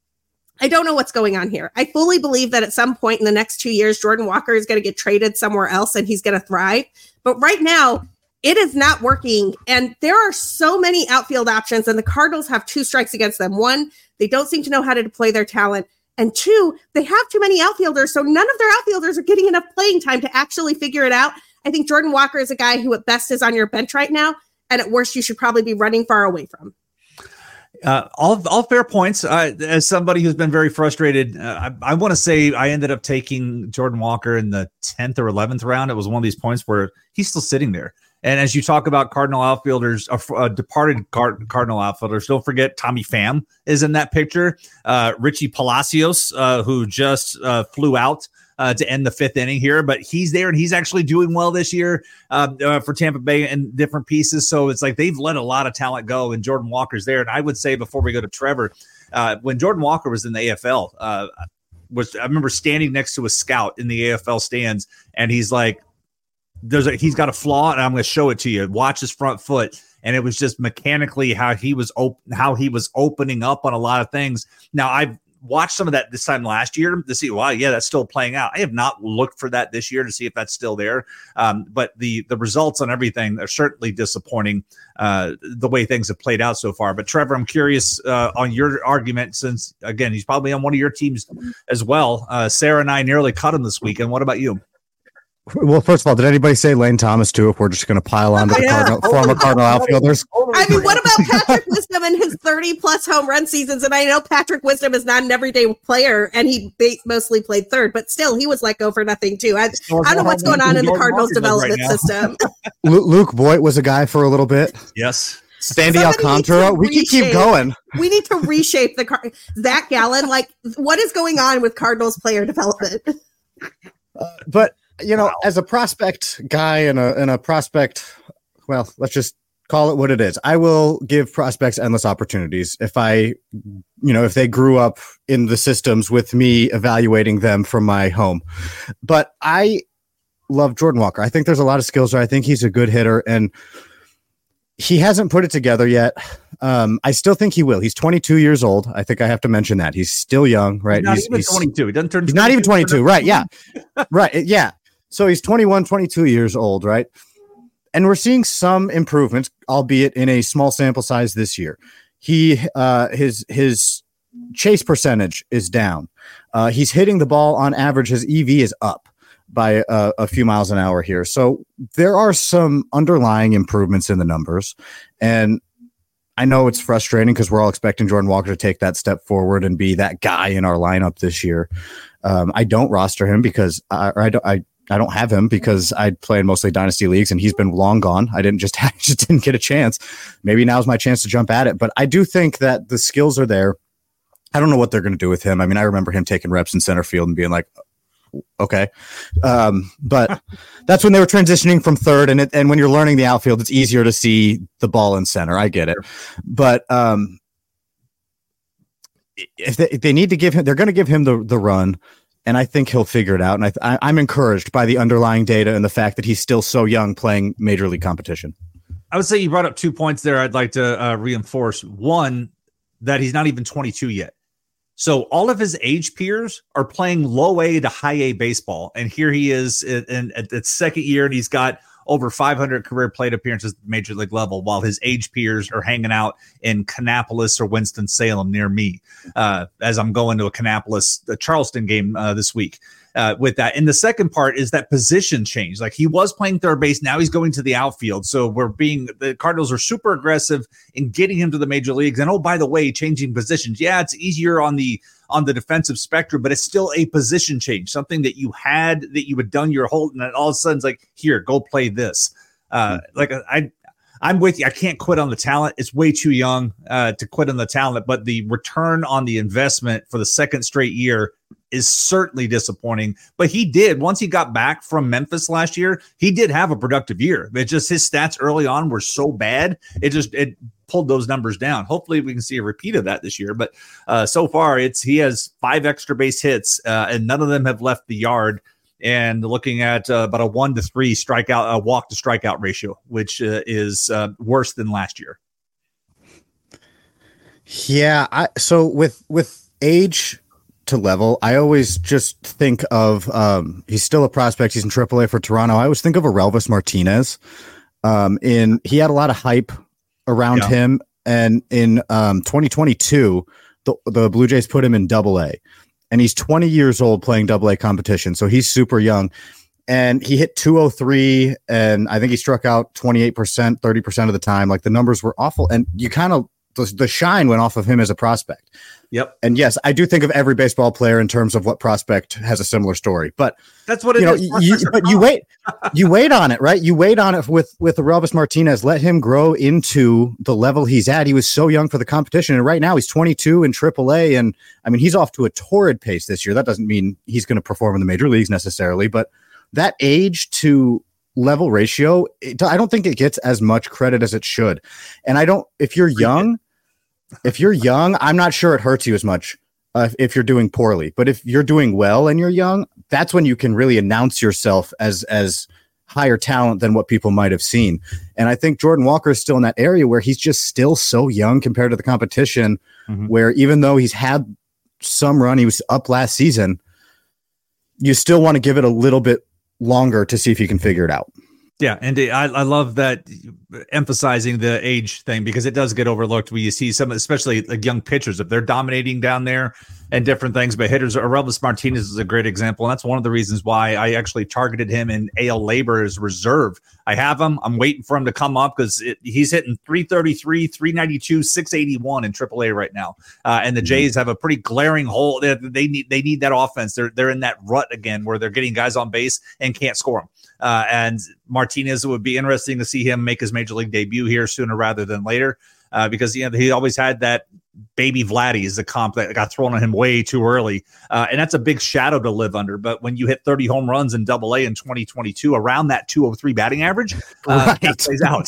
I don't know what's going on here. I fully believe that at some point in the next two years, Jordan Walker is going to get traded somewhere else and he's going to thrive. But right now, it is not working. And there are so many outfield options, and the Cardinals have two strikes against them. One, they don't seem to know how to deploy their talent. And two, they have too many outfielders, so none of their outfielders are getting enough playing time to actually figure it out. I think Jordan Walker is a guy who at best is on your bench right now, and at worst, you should probably be running far away from. Uh, all all fair points. Uh, as somebody who's been very frustrated, uh, I, I want to say I ended up taking Jordan Walker in the tenth or eleventh round. It was one of these points where he's still sitting there. And as you talk about Cardinal outfielders, uh, uh, departed Card- Cardinal outfielders, don't forget Tommy Pham is in that picture. Uh, Richie Palacios, uh, who just uh, flew out uh, to end the fifth inning here, but he's there and he's actually doing well this year uh, uh, for Tampa Bay in different pieces. So it's like they've let a lot of talent go, and Jordan Walker's there. And I would say before we go to Trevor, uh, when Jordan Walker was in the A F L, uh, was I remember standing next to a scout in the A F L stands, and he's like, There's a, he's got a flaw, and I'm going to show it to you. Watch his front foot, and it was just mechanically how he was op- how he was opening up on a lot of things. Now I've watched some of that this time last year to see, wow, yeah, that's still playing out. I have not looked for that this year to see if that's still there, um, but the the results on everything are certainly disappointing. Uh, the way things have played out so far. But Trevor, I'm curious uh, on your argument, since again he's probably on one of your teams as well. Uh, Sarah and I nearly cut him this weekend. What about you? Well, first of all, did anybody say Lane Thomas too? If we're just going to pile on to the yeah. Cardinal, former Cardinal outfielders. I mean, what about Patrick Wisdom and his thirty plus home run seasons? And I know Patrick Wisdom is not an everyday player, and he mostly played third, but still, he was let go for nothing too. I, I don't know what's going on in the Cardinals development right system. Luke Voigt was a guy for a little bit. Yes. Sandy Somebody Alcantara. We can keep going. We need to reshape the car. Zach Gallen. Like, what is going on with Cardinals player development? Uh, but. You know, wow. as a prospect guy and a and a prospect, well, let's just call it what it is. I will give prospects endless opportunities if I, you know, if they grew up in the systems with me evaluating them from my home. But I love Jordan Walker. I think there's a lot of skills there. I think he's a good hitter, and he hasn't put it together yet. Um, I still think he will. He's twenty-two years old. I think I have to mention that. He's still young, right? He's not he's, even he's, twenty-two. He doesn't turn He's not even twenty-two, right? Yeah. Right. Yeah. So he's twenty-one, twenty-two years old, right? And we're seeing some improvements, albeit in a small sample size this year. He, uh, his, his chase percentage is down. Uh, he's hitting the ball on average. His E V is up by a, a few miles an hour here. So there are some underlying improvements in the numbers. And I know it's frustrating because we're all expecting Jordan Walker to take that step forward and be that guy in our lineup this year. Um, I don't roster him because I, I don't, I, I don't have him because I play in mostly dynasty leagues and he's been long gone. I didn't just, I just didn't get a chance. Maybe now's my chance to jump at it, but I do think that the skills are there. I don't know what they're going to do with him. I mean, I remember him taking reps in center field and being like, okay. Um, but that's when they were transitioning from third. And it, and when you're learning the outfield, it's easier to see the ball in center. I get it. But um, if they, if they need to give him, they're going to give him the, the run. And I think he'll figure it out. And I, I, I'm encouraged by the underlying data and the fact that he's still so young playing major league competition. I would say you brought up two points there I'd like to uh, reinforce. One, that he's not even twenty-two yet. So all of his age peers are playing low A to high A baseball. And here he is in, in, at the second year, and he's got over five hundred career plate appearances at the major league level, while his age peers are hanging out in Kannapolis or Winston-Salem near me, uh, as I'm going to a Kannapolis, a Charleston game uh, this week. Uh, with that. And the second part is that position change. Like, he was playing third base. Now he's going to the outfield. So we're being, the Cardinals are super aggressive in getting him to the major leagues. And oh, by the way, changing positions. Yeah, it's easier on the, on the defensive spectrum, but it's still a position change, something that you had, that you had done your whole, and then all of a sudden it's like, here, go play this. Uh, like I, I'm with you. I can't quit on the talent. It's way too young uh, to quit on the talent, but the return on the investment for the second straight year is certainly disappointing. But he did, once he got back from Memphis last year, he did have a productive year. It just, his stats early on were so bad. It just, it pulled those numbers down. Hopefully we can see a repeat of that this year. But uh, so far it's, he has five extra base hits uh, and none of them have left the yard. And looking at uh, about a one to three strikeout, a walk to strikeout ratio, which uh, is uh, worse than last year. Yeah. I, so with, with age to level, I always just think of, um, he's still a prospect. He's in triple A for Toronto. I always think of Aurelvis Martinez. Um, in, he had a lot of hype around yeah. him. And in um, twenty twenty-two, the, the Blue Jays put him in double A. And he's twenty years old playing double A competition. So he's super young. And he hit two oh three, and I think he struck out twenty-eight percent, thirty percent of the time. Like, the numbers were awful. And you kind of, the, the shine went off of him as a prospect. Yep. And yes, I do think of every baseball player in terms of what prospect has a similar story. But that's what it you know, is. You, but you wait, you wait on it, right? You wait on it with with Aurelvis Martinez. Let him grow into the level he's at. He was so young for the competition, and right now he's twenty-two in triple A. And I mean, he's off to a torrid pace this year. That doesn't mean he's going to perform in the major leagues necessarily, but that age to level ratio, it, I don't think it gets as much credit as it should. And I don't. If you're young. If you're young, I'm not sure it hurts you as much uh, if you're doing poorly. But if you're doing well and you're young, that's when you can really announce yourself as as higher talent than what people might have seen. And I think Jordan Walker is still in that area where he's just still so young compared to the competition, mm-hmm. where even though he's had some run, he was up last season, you still want to give it a little bit longer to see if you can figure it out. Yeah, and I, I love that emphasizing the age thing, because it does get overlooked when you see some, especially like young pitchers, if they're dominating down there and different things. But hitters, Aurelvis Martinez is a great example, and that's one of the reasons why I actually targeted him in A L Labor as reserve. I have him. I'm waiting for him to come up because he's hitting three thirty-three, three ninety-two, six eighty-one in triple A right now. Uh, and the Jays have a pretty glaring hole. They, they need they need that offense. They're they're in that rut again where they're getting guys on base and can't score them. Uh, and Martinez, it would be interesting to see him make his major league debut here sooner rather than later. uh, because you know, he always had that baby Vladdy is the comp that got thrown on him way too early. Uh, and that's a big shadow to live under. But when you hit thirty home runs in double A in twenty twenty-two, around that two oh three batting average, uh, right. that plays out.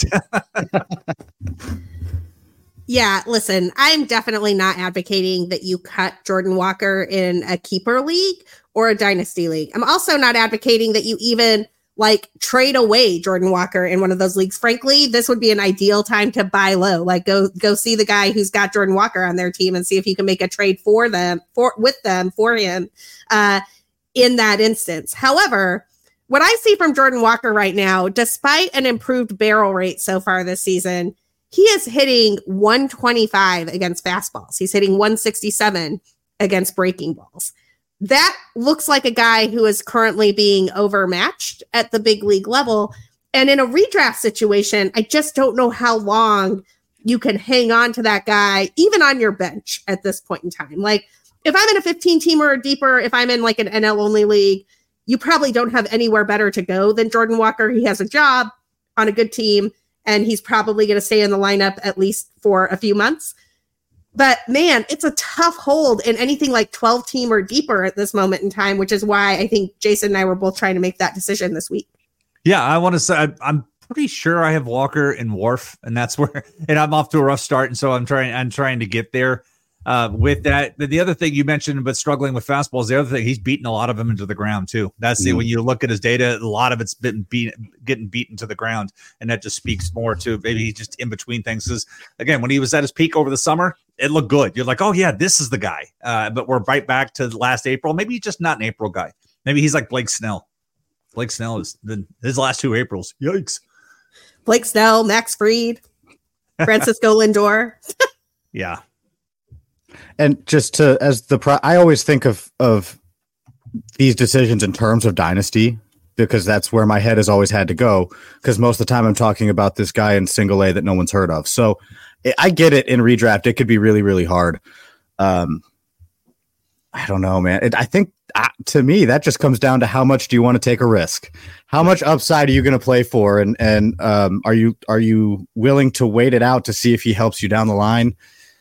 Yeah, listen, I'm definitely not advocating that you cut Jordan Walker in a keeper league or a dynasty league. I'm also not advocating that you even like trade away Jordan Walker in one of those leagues. Frankly, this would be an ideal time to buy low. Like go go see the guy who's got Jordan Walker on their team and see if you can make a trade for them, for with them, for him uh, in that instance. However, what I see from Jordan Walker right now, despite an improved barrel rate so far this season, he is hitting one twenty-five against fastballs. He's hitting one sixty-seven against breaking balls. That looks like a guy who is currently being overmatched at the big league level. And in a redraft situation, I just don't know how long you can hang on to that guy, even on your bench at this point in time. Like if I'm in a fifteen teamer or deeper, if I'm in like an N L only league, you probably don't have anywhere better to go than Jordan Walker. He has a job on a good team, and he's probably going to stay in the lineup at least for a few months. But man, it's a tough hold in anything like twelve team or deeper at this moment in time, which is why I think Jason and I were both trying to make that decision this week. Yeah, I want to say I, I'm pretty sure I have Walker and Wharf, and that's where, and I'm off to a rough start, and so I'm trying, I'm trying to get there uh, with that. The, the other thing you mentioned, but struggling with fastballs, the other thing, he's beating a lot of them into the ground too. That's mm. the, when you look at his data, a lot of it's been beat, getting beaten to the ground, and that just speaks more to maybe he's just in between things. Because again, when he was at his peak over the summer, it looked good. You're like, oh yeah, this is the guy. Uh, but we're right back to last April. Maybe he's just not an April guy. Maybe he's like Blake Snell. Blake Snell is the, his last two Aprils. Yikes. Blake Snell, Max Fried, Francisco Lindor. Yeah. And just to, as the, pro- I always think of, of these decisions in terms of dynasty, because that's where my head has always had to go. Because most of the time I'm talking about this guy in single A that no one's heard of. So I get it in redraft. It could be really, really hard. Um, I don't know, man. It, I think uh, to me, that just comes down to how much do you want to take a risk? How much upside are you going to play for? And, and um, are you, are you willing to wait it out to see if he helps you down the line?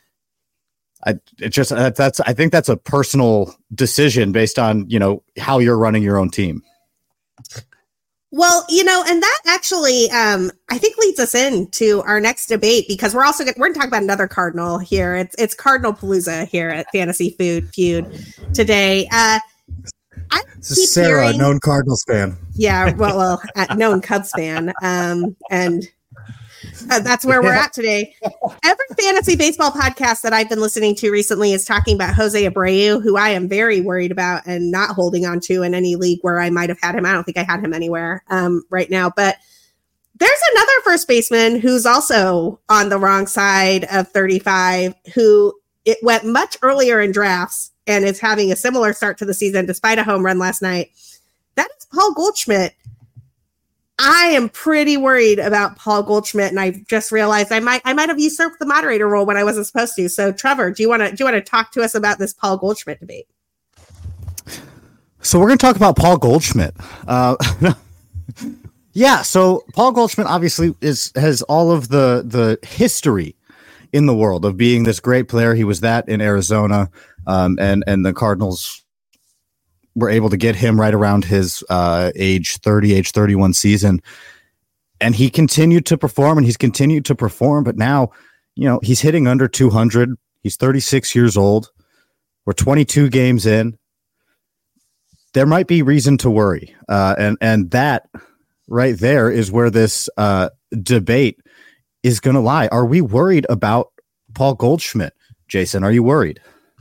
I it just, uh, that's, I think that's a personal decision based on, you know, how you're running your own team. Well, you know, and that actually, um, I think leads us into our next debate, because we're also gonna, we're going to talk about another Cardinal here. It's it's Cardinal Palooza here at Fantasy Food Feud today. Uh, I keep Sarah, hearing, known Cardinals fan. Yeah, well, well, uh, known Cubs fan, um, and uh, that's where we're at today. Every fantasy baseball podcast that I've been listening to recently is talking about Jose Abreu, who I am very worried about and not holding on to in any league where I might have had him. I don't think I had him anywhere um, right now. But there's another first baseman who's also on the wrong side of thirty-five, who it went much earlier in drafts and is having a similar start to the season despite a home run last night. That is Paul Goldschmidt. I am pretty worried about Paul Goldschmidt, and I just realized I might I might have usurped the moderator role when I wasn't supposed to. So, Trevor, do you want to do you want to talk to us about this Paul Goldschmidt debate? So we're going to talk about Paul Goldschmidt. Uh, yeah, so Paul Goldschmidt obviously is has all of the the history in the world of being this great player. He was that in Arizona, um, and and the Cardinals were able to get him right around his uh, age thirty, age thirty-one season. And he continued to perform and he's continued to perform. But now, you know, he's hitting under two hundred. He's thirty-six years old. We're twenty-two games in. There might be reason to worry. Uh, and, and that right there is where this uh, debate is going to lie. Are we worried about Paul Goldschmidt? Jason, are you worried?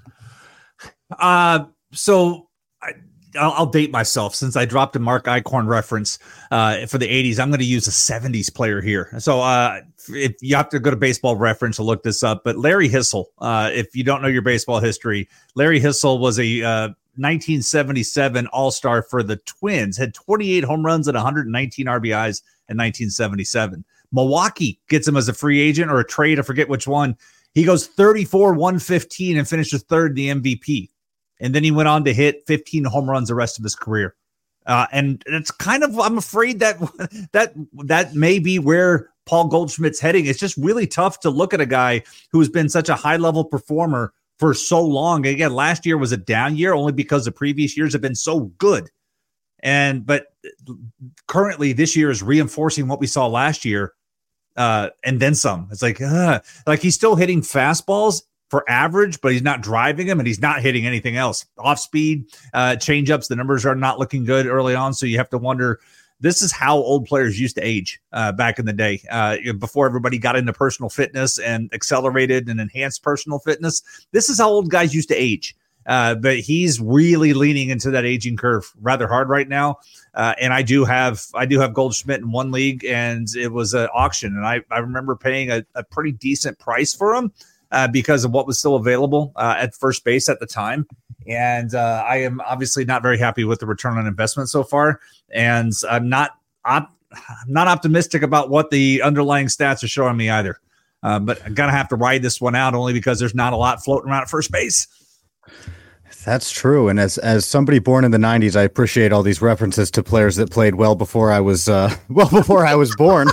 Uh, so, I'll, I'll date myself since I dropped a Mark Eichhorn reference uh, for the eighties. I'm going to use a seventies player here. So uh, if you have to go to Baseball Reference to look this up, but Larry Hissel, uh, if you don't know your baseball history, Larry Hissel was a uh, nineteen seventy-seven All-Star for the Twins, had twenty-eight home runs and one hundred nineteen R B Is in nineteen seventy-seven. Milwaukee gets him as a free agent or a trade, I forget which one. He goes thirty-four, one fifteen and finishes third in the M V P. And then he went on to hit fifteen home runs the rest of his career. Uh, and it's kind of, I'm afraid that that that may be where Paul Goldschmidt's heading, it's just really tough to look at a guy who's been such a high level performer for so long. Again, last year was a down year only because the previous years have been so good. And but currently this year is reinforcing what we saw last year, uh, and then some. It's like, uh, like he's still hitting fastballs for average, but he's not driving them, and he's not hitting anything else. Off speed, uh, changeups, the numbers are not looking good early on, so you have to wonder. This is how old players used to age uh, back in the day, uh, before everybody got into personal fitness and accelerated and enhanced personal fitness. This is how old guys used to age. Uh, but he's really leaning into that aging curve rather hard right now. Uh, and I do have I do have Goldschmidt in one league, and it was an auction. And I, I remember paying a, a pretty decent price for him uh, because of what was still available uh, at first base at the time. And uh, I am obviously not very happy with the return on investment so far. And I'm not I'm not optimistic about what the underlying stats are showing me either. Uh, but I'm going to have to ride this one out only because there's not a lot floating around at first base. That's true. And as as somebody born in the nineties, I appreciate all these references to players that played well before I was uh, well before I was born.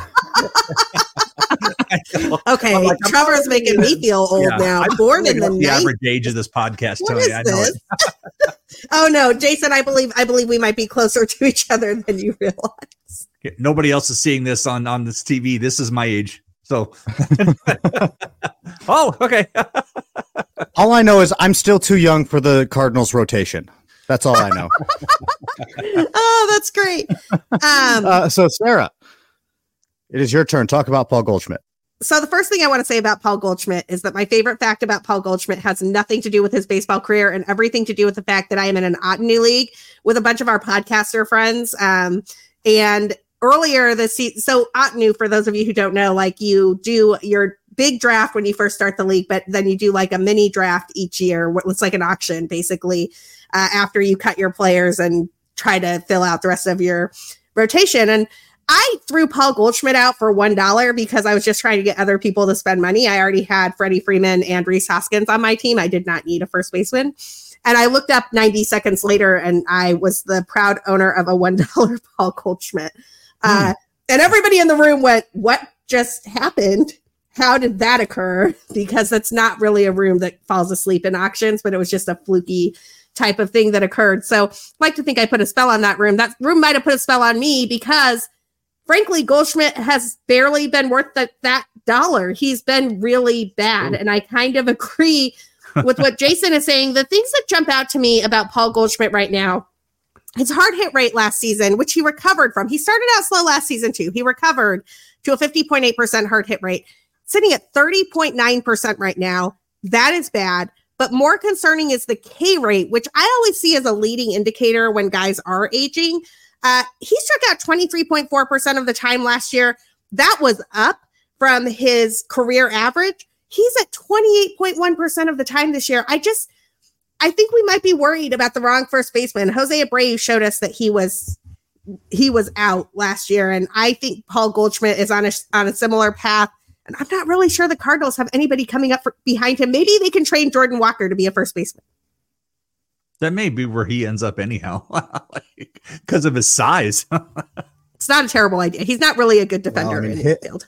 Okay, like, Trevor's making me feel old yeah, now. I'm born in the, the average age of this podcast. What Tony, is I know this? Oh no, Jason, I believe I believe we might be closer to each other than you realize. Nobody else is seeing this on on this T V. This is my age. So, oh, okay. All I know is I'm still too young for the Cardinals rotation. That's all I know. Oh, that's great. Um, uh, so, Sarah, it is your turn. Talk about Paul Goldschmidt. So the first thing I want to say about Paul Goldschmidt is that my favorite fact about Paul Goldschmidt has nothing to do with his baseball career and everything to do with the fact that I am in an Ottoneu league with a bunch of our podcaster friends. Um, and earlier this season, so Ottoneu, for those of you who don't know, like you do your big draft when you first start the league, but then you do like a mini draft each year, what looks like an auction, basically, uh, after you cut your players and try to fill out the rest of your rotation. And I threw Paul Goldschmidt out for one dollar because I was just trying to get other people to spend money. I already had Freddie Freeman and Rhys Hoskins on my team. I did not need a first baseman. And I looked up ninety seconds later, and I was the proud owner of a one dollar Paul Goldschmidt. Uh, and everybody in the room went, what just happened? How did that occur? Because that's not really a room that falls asleep in auctions, but it was just a fluky type of thing that occurred. So I like to think I put a spell on that room. That room might have put a spell on me because, frankly, Goldschmidt has barely been worth that, that dollar. He's been really bad. Ooh. And I kind of agree with what Jason is saying. The things that jump out to me about Paul Goldschmidt right now, his hard hit rate last season, which he recovered from. He started out slow last season too. He recovered to a fifty point eight percent hard hit rate, sitting at thirty point nine percent right now. That is bad. But more concerning is the K rate, which I always see as a leading indicator when guys are aging. Uh, he struck out twenty-three point four percent of the time last year. That was up from his career average. He's at twenty-eight point one percent of the time this year. I just, I think we might be worried about the wrong first baseman. Jose Abreu showed us that he was he was out last year, and I think Paul Goldschmidt is on a on a similar path. And I'm not really sure the Cardinals have anybody coming up for, behind him. Maybe they can train Jordan Walker to be a first baseman. That may be where he ends up anyhow, because of his size. It's not a terrible idea. He's not really a good defender well, I mean, in the field.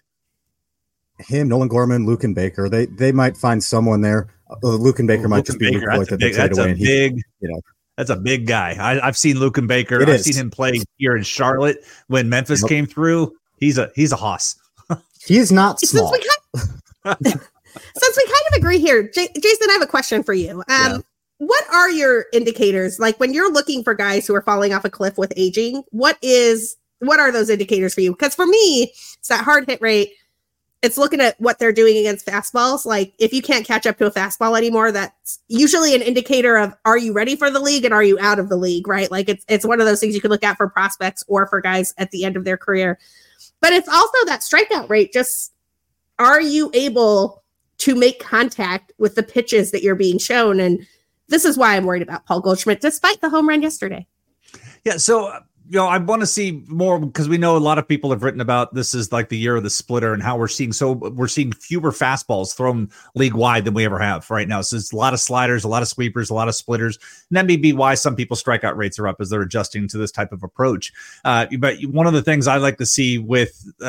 Him, Nolan Gorman, Luke and Baker. They they might find someone there. Uh, Luke and Baker Luke might just be Baker, that's, a big, that's a big, he, you know, that's a big guy. I, I've seen Luke and Baker. It I've is. seen him play here in Charlotte when Memphis yep. came through. He's a he's a hoss. He is not small. Since we kind of, since we kind of agree here, J- Jason, I have a question for you. Um, yeah. What are your indicators? Like when you're looking for guys who are falling off a cliff with aging, what is what are those indicators for you? Because for me, it's that hard hit rate. It's looking at what they're doing against fastballs. Like if you can't catch up to a fastball anymore, that's usually an indicator of are you ready for the league and are you out of the league, right? Like it's it's one of those things you could look at for prospects or for guys at the end of their career. But it's also that strikeout rate. Just are you able to make contact with the pitches that you're being shown? And this is why I'm worried about Paul Goldschmidt, despite the home run yesterday. Yeah, so you know, I want to see more because we know a lot of people have written about this is like the year of the splitter and how we're seeing so we're seeing fewer fastballs thrown league wide than we ever have right now. So it's a lot of sliders, a lot of sweepers, a lot of splitters. And that may be why some people's strikeout rates are up as they're adjusting to this type of approach. Uh, but one of the things I like to see with uh,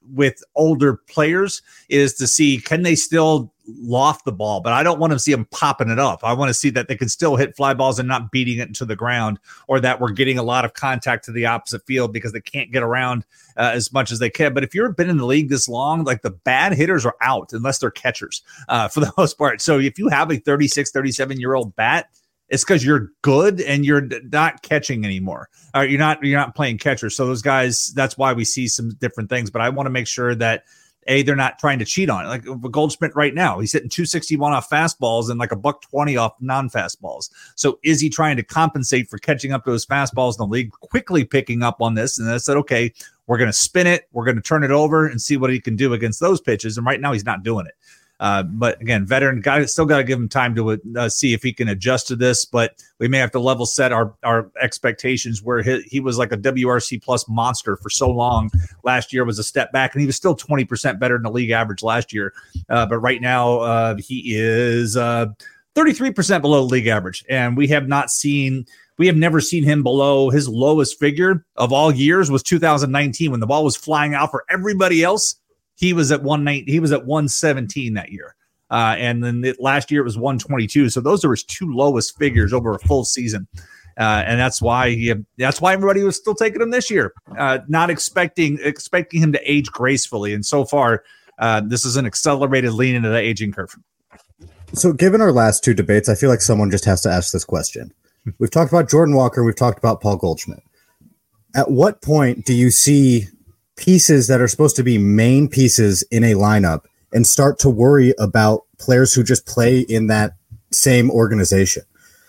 with older players is to see, can they still loft the ball? But I don't want to see them popping it up. I want to see that they can still hit fly balls and not beating it into the ground, or that we're getting a lot of contact to the opposite field because they can't get around uh, as much as they can. But if you've been in the league this long, like the bad hitters are out unless they're catchers uh, for the most part. So if you have a thirty-six, thirty-seven year old bat, it's because you're good and you're not catching anymore. Or you're not you're not playing catcher. So those guys, that's why we see some different things. But I want to make sure that A, they're not trying to cheat on it. Like Goldschmidt right now, he's hitting two sixty-one off fastballs and like a buck twenty off non-fastballs. So is he trying to compensate for catching up to his fastballs in the league, quickly picking up on this? And I said, okay, we're going to spin it. We're going to turn it over and see what he can do against those pitches. And right now he's not doing it. Uh, but again, veteran guy, still got to give him time to uh, see if he can adjust to this. But we may have to level set our our expectations, where he, he was like a W R C plus monster for so long. Last year was a step back, and he was still twenty percent better than the league average last year. Uh, but right now uh, he is uh, thirty-three percent below the league average, and we have not seen. We have never seen him below his lowest figure of all years was two thousand nineteen, when the ball was flying out for everybody else. He was at one nineteen. He was at one seventeen that year, uh, and then it, last year it was one twenty-two. So those are his two lowest figures over a full season, uh, and that's why he. That's why everybody was still taking him this year, uh, not expecting expecting him to age gracefully. And so far, uh, this is an accelerated lean into the aging curve. So, given our last two debates, I feel like someone just has to ask this question. We've talked about Jordan Walker. We've talked about Paul Goldschmidt. At what point do you see pieces that are supposed to be main pieces in a lineup and start to worry about players who just play in that same organization?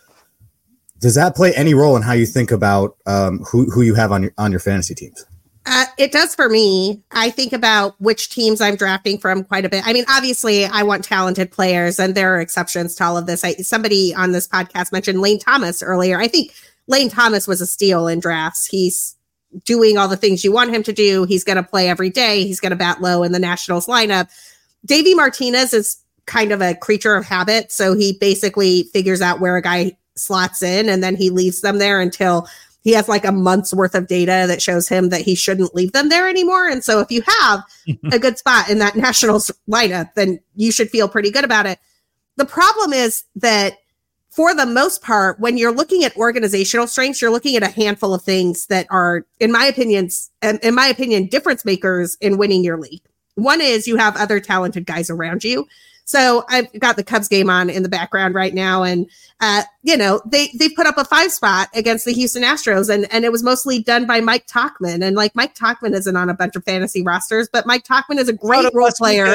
Does that play any role in how you think about um, who, who you have on your, on your fantasy teams? Uh, it does for me. I think about which teams I'm drafting from quite a bit. I mean, obviously I want talented players, and there are exceptions to all of this. I, somebody on this podcast mentioned Lane Thomas earlier. I think Lane Thomas was a steal in drafts. He's doing all the things you want him to do. He's going to play every day. He's going to bat low in the Nationals lineup. Davey Martinez is kind of a creature of habit. So he basically figures out where a guy slots in, and then he leaves them there until he has like a month's worth of data that shows him that he shouldn't leave them there anymore. And so if you have a good spot in that Nationals lineup, then you should feel pretty good about it. The problem is that for the most part, when you're looking at organizational strengths, you're looking at a handful of things that are, in my opinions, in my opinion, difference makers in winning your league. One is you have other talented guys around you. So I've got the Cubs game on in the background right now. And, uh, you know, they, they put up a five spot against the Houston Astros, and, and it was mostly done by Mike Tauchman. And like Mike Tauchman isn't on a bunch of fantasy rosters, but Mike Tauchman is a great role player,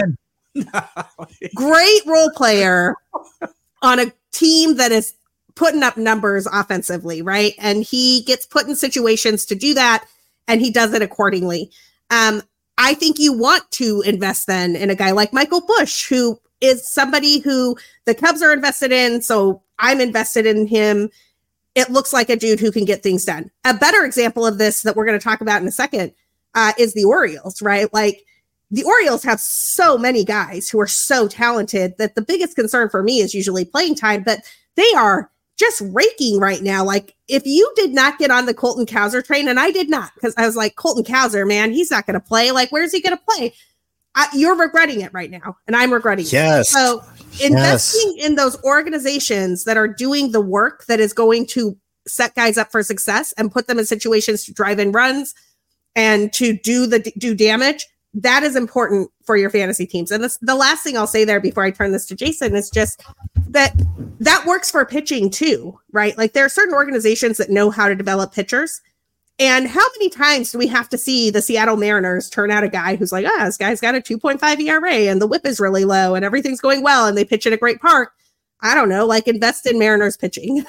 great role player on a team that is putting up numbers offensively. Right. And he gets put in situations to do that, and he does it accordingly. Um, I think you want to invest then in a guy like Michael Busch, who is somebody who the Cubs are invested in. So I'm invested in him. It looks like a dude who can get things done. A better example of this that we're going to talk about in a second uh, is the Orioles, right? Like the Orioles have so many guys who are so talented that the biggest concern for me is usually playing time, but they are just raking right now. Like if you did not get on the Colton Cowser train, and I did not, because I was like, Colton Cowser, man, he's not going to play. Like, where's he going to play? I, you're regretting it right now, and I'm regretting yes. it. So investing yes. in those organizations that are doing the work that is going to set guys up for success and put them in situations to drive in runs and to do the do damage, that is important for your fantasy teams. And this, the last thing I'll say there before I turn this to Jason is just that that works for pitching too, right? Like there are certain organizations that know how to develop pitchers. And how many times do we have to see the Seattle Mariners turn out a guy who's like, ah, this guy's got a two point five E R A and the whip is really low and everything's going well and they pitch at a great park? I don't know, like invest in Mariners pitching.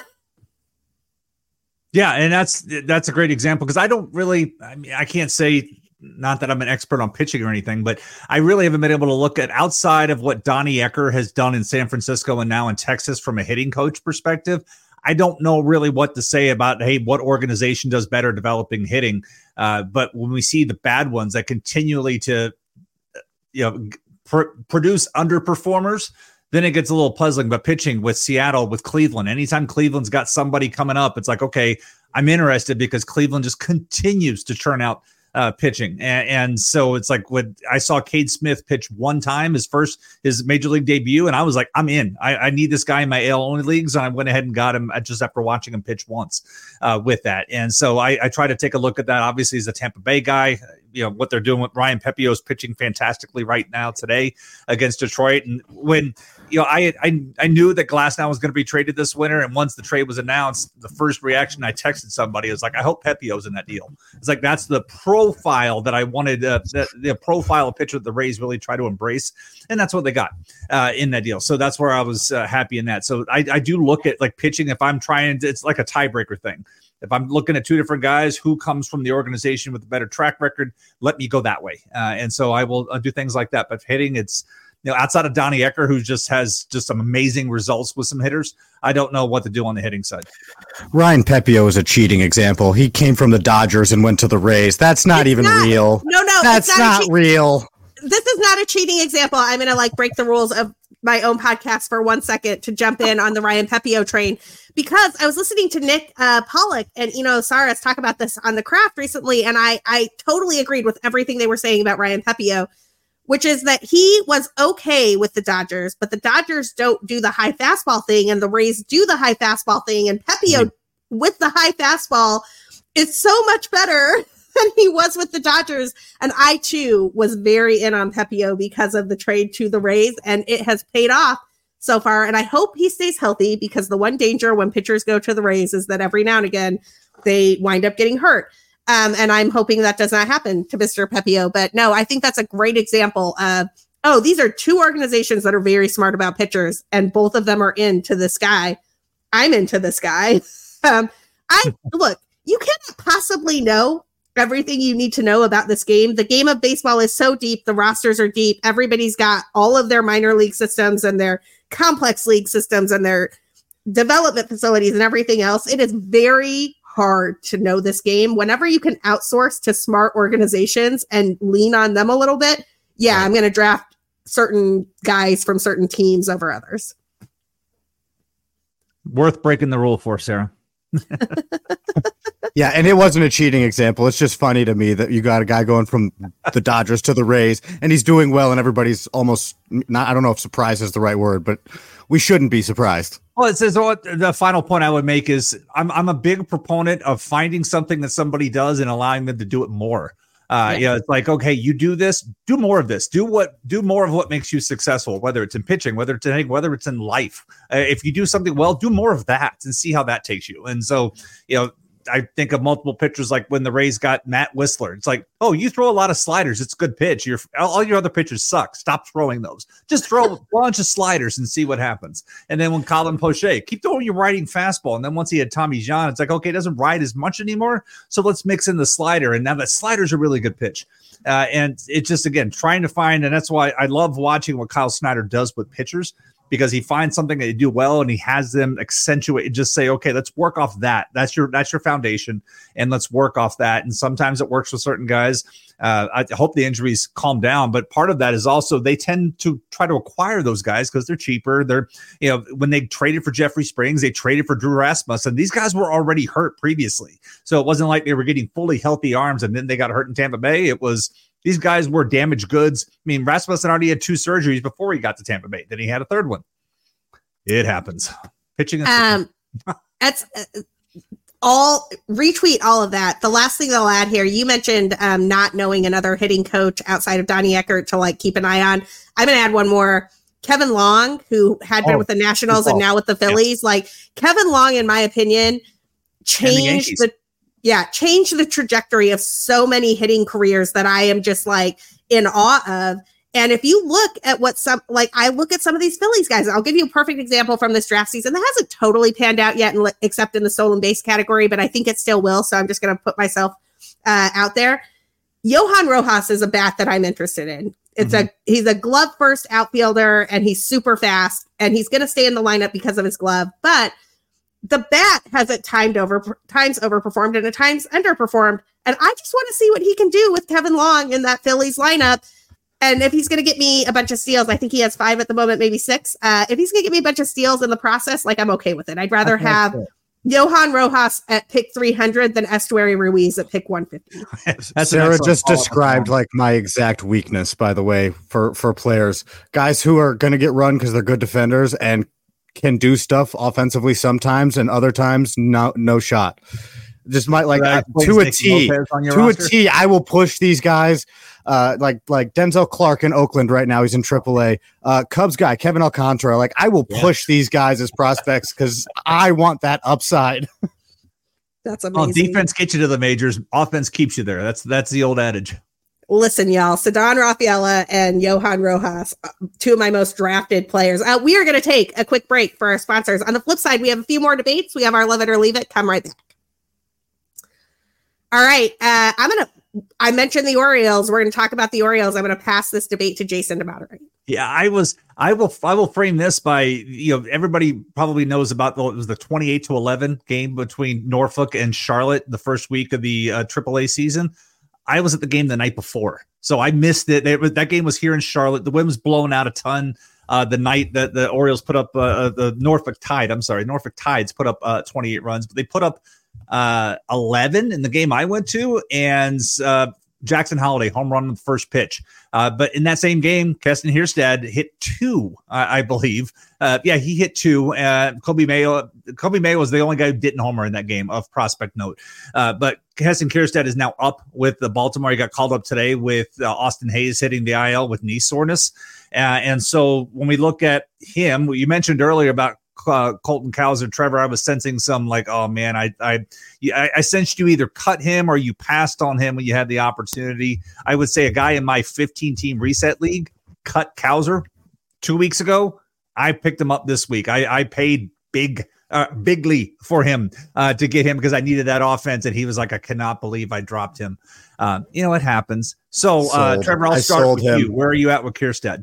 Yeah, and that's that's a great example because I don't really, I mean, I can't say, not that I'm an expert on pitching or anything, but I really haven't been able to look at outside of what Donnie Ecker has done in San Francisco and now in Texas from a hitting coach perspective. I don't know really what to say about, hey, what organization does better developing hitting. Uh, but when we see the bad ones that continually to, you know, pr- produce underperformers, then it gets a little puzzling. But pitching with Seattle, with Cleveland, anytime Cleveland's got somebody coming up, it's like, okay, I'm interested because Cleveland just continues to churn out uh, pitching. And, and so it's like when I saw Cade Smith pitch one time, his first, his major league debut, and I was like, I'm in. I, I need this guy in my A L only leagues. And I went ahead and got him just after watching him pitch once uh, with that. And so I, I try to take a look at that. Obviously, he's a Tampa Bay guy. You know, what they're doing with Ryan Pepiot is pitching fantastically right now today against Detroit. And when, you know, I I, I knew that Glasnow was going to be traded this winter. And once the trade was announced, the first reaction I texted somebody is like, I hope Pepiot's in that deal. It's like, that's the profile that I wanted, uh, the, the profile of pitcher that the Rays really try to embrace. And that's what they got uh, in that deal. So that's where I was uh, happy in that. So I, I do look at like pitching. If I'm trying to, it's like a tiebreaker thing. If I'm looking at two different guys, who comes from the organization with a better track record, let me go that way. Uh, and so I will uh, do things like that. But hitting, it's, you know, outside of Donnie Ecker, who just has just some amazing results with some hitters, I don't know what to do on the hitting side. Ryan Pepiot is a cheating example. He came from the Dodgers and went to the Rays. That's not it's even not, real. No, no, that's it's not, not che- real. This is not a cheating example. I'm going to like break the rules of my own podcast for one second to jump in on the Ryan Pepiot train, because I was listening to Nick uh, Pollock and, you know, Saras talk about this on The Craft recently. And I, I totally agreed with everything they were saying about Ryan Pepiot, which is that he was okay with the Dodgers, but the Dodgers don't do the high fastball thing and the Rays do the high fastball thing. And Pepiot mm-hmm. with the high fastball is so much better than he was with the Dodgers. And I too was very in on Pepiot because of the trade to the Rays, and it has paid off so far. And I hope he stays healthy, because the one danger when pitchers go to the Rays is that every now and again they wind up getting hurt. Um, and I'm hoping that does not happen to Mister Pepiot. But no, I think that's a great example of, oh, these are two organizations that are very smart about pitchers, and both of them are into this guy. I'm into this guy. Um, I look, you cannot possibly know everything you need to know about this game. The game of baseball is so deep. The rosters are deep. Everybody's got all of their minor league systems and their complex league systems and their development facilities and everything else. It is very hard to know this game. Whenever you can outsource to smart organizations and lean on them a little bit, yeah, I'm going to draft certain guys from certain teams over others. Worth breaking the rule for, Sarah. Yeah, and it wasn't a cheating example. It's just funny to me that you got a guy going from the Dodgers to the Rays, and he's doing well, and everybody's almost not, I don't know if surprised is the right word, but we shouldn't be surprised. Well, it says the final point I would make is I'm I'm a big proponent of finding something that somebody does and allowing them to do it more. Uh, yeah. You know, it's like, okay, you do this, do more of this, do what, do more of what makes you successful, whether it's in pitching, whether it's in, whether it's in life. Uh, if you do something well, do more of that and see how that takes you. And so, you know, I think of multiple pitchers, like when the Rays got Matt Whistler. It's like, oh, you throw a lot of sliders. It's a good pitch. Your all your other pitchers suck. Stop throwing those. Just throw a bunch of sliders and see what happens. And then when Colin Poche, keep throwing your riding fastball. And then once he had Tommy John, it's like, okay, it doesn't ride as much anymore. So let's mix in the slider. And now the slider's a really good pitch. Uh, and it's just, again, trying to find, and that's why I love watching what Kyle Snyder does with pitchers, because he finds something that they do well and he has them accentuate, just say, okay, let's work off that. That's your, that's your foundation. And let's work off that. And sometimes it works with certain guys. Uh, I hope the injuries calm down, but part of that is also they tend to try to acquire those guys because they're cheaper. They're, you know, when they traded for Jeffrey Springs, they traded for Drew Rasmussen. These guys were already hurt previously. So it wasn't like they were getting fully healthy arms and then they got hurt in Tampa Bay. It was, these guys were damaged goods. I mean, Rasmussen already had two surgeries before he got to Tampa Bay. Then he had a third one. It happens. Pitching. Um, that's uh, all. Retweet all of that. The last thing I'll add here, you mentioned um, not knowing another hitting coach outside of Donnie Eckert to like keep an eye on. I'm going to add one more. Kevin Long, who had been oh, with the Nationals and now with the Phillies. Yeah. Like Kevin Long, in my opinion, changed the, the yeah, changed the trajectory of so many hitting careers that I am just like in awe of. And if you look at what some, like I look at some of these Phillies guys, I'll give you a perfect example from this draft season that hasn't totally panned out yet, in, except in the stolen base category, but I think it still will. So I'm just going to put myself uh, out there. Johan Rojas is a bat that I'm interested in. It's mm-hmm. a, he's a glove first outfielder and he's super fast and he's going to stay in the lineup because of his glove, but the bat has at times over times overperformed and at times underperformed. And I just want to see what he can do with Kevin Long in that Phillies lineup. And if he's going to get me a bunch of steals, I think he has five at the moment, maybe six. Uh, if he's going to get me a bunch of steals in the process, like I'm okay with it. I'd rather have Johan Rojas at pick three hundred, then Estuary Ruiz at pick one fifty. That's Sarah just described like my exact weakness, by the way, for, for players. Guys who are going to get run because they're good defenders and can do stuff offensively sometimes, and other times, no no shot. Just might like uh, to a T, to roster? a T. I will push these guys, uh, like like Denzel Clark in Oakland right now. He's in triple A. Uh, Cubs guy Kevin Alcantara. Like I will push yeah. these guys as prospects because I want that upside. That's amazing. Well, defense gets you to the majors. Offense keeps you there. That's that's the old adage. Listen, y'all, Ceddanne Rafaela and Johan Rojas, two of my most drafted players. Uh, we are going to take a quick break for our sponsors. On the flip side, we have a few more debates. We have our Love It or Leave It. Come right back. All right. Uh, I'm going to, I mentioned the Orioles. We're going to talk about the Orioles. I'm going to pass this debate to Jason to moderate. Yeah, I was, I will, I will frame this by, you know, everybody probably knows about the, it was the twenty-eight to eleven game between Norfolk and Charlotte, the first week of the uh, triple A season. I was at the game the night before, so I missed it. They, that game was here in Charlotte. The wind was blowing out a ton. Uh, the night that the Orioles put up, uh, the Norfolk Tide, I'm sorry, Norfolk Tides put up uh, twenty-eight runs, but they put up uh, eleven in the game I went to, and uh, Jackson Holiday home run on the first pitch. Uh, but in that same game, Keston Kjerstad hit two, I, I believe. Uh, yeah, he hit two. Uh, Kobe Mayo, Kobe Mayo was the only guy who didn't homer in that game of prospect note. Uh, but Keston Kjerstad is now up with the Baltimore. He got called up today with uh, Austin Hayes hitting the I L with knee soreness. Uh, and so when we look at him, you mentioned earlier about uh, Colton Cowser, Trevor, I was sensing some like, oh man, I, I, I, I sensed you either cut him or you passed on him when you had the opportunity. I would say a guy in my fifteen team reset league cut Cowser two weeks ago. I picked him up this week. I, I paid big, uh, bigly for him uh, to get him because I needed that offense. And he was like, I cannot believe I dropped him. Uh, you know, it happens. So uh, Trevor, I'll I start with him. you. Where are you at with Kjerstad?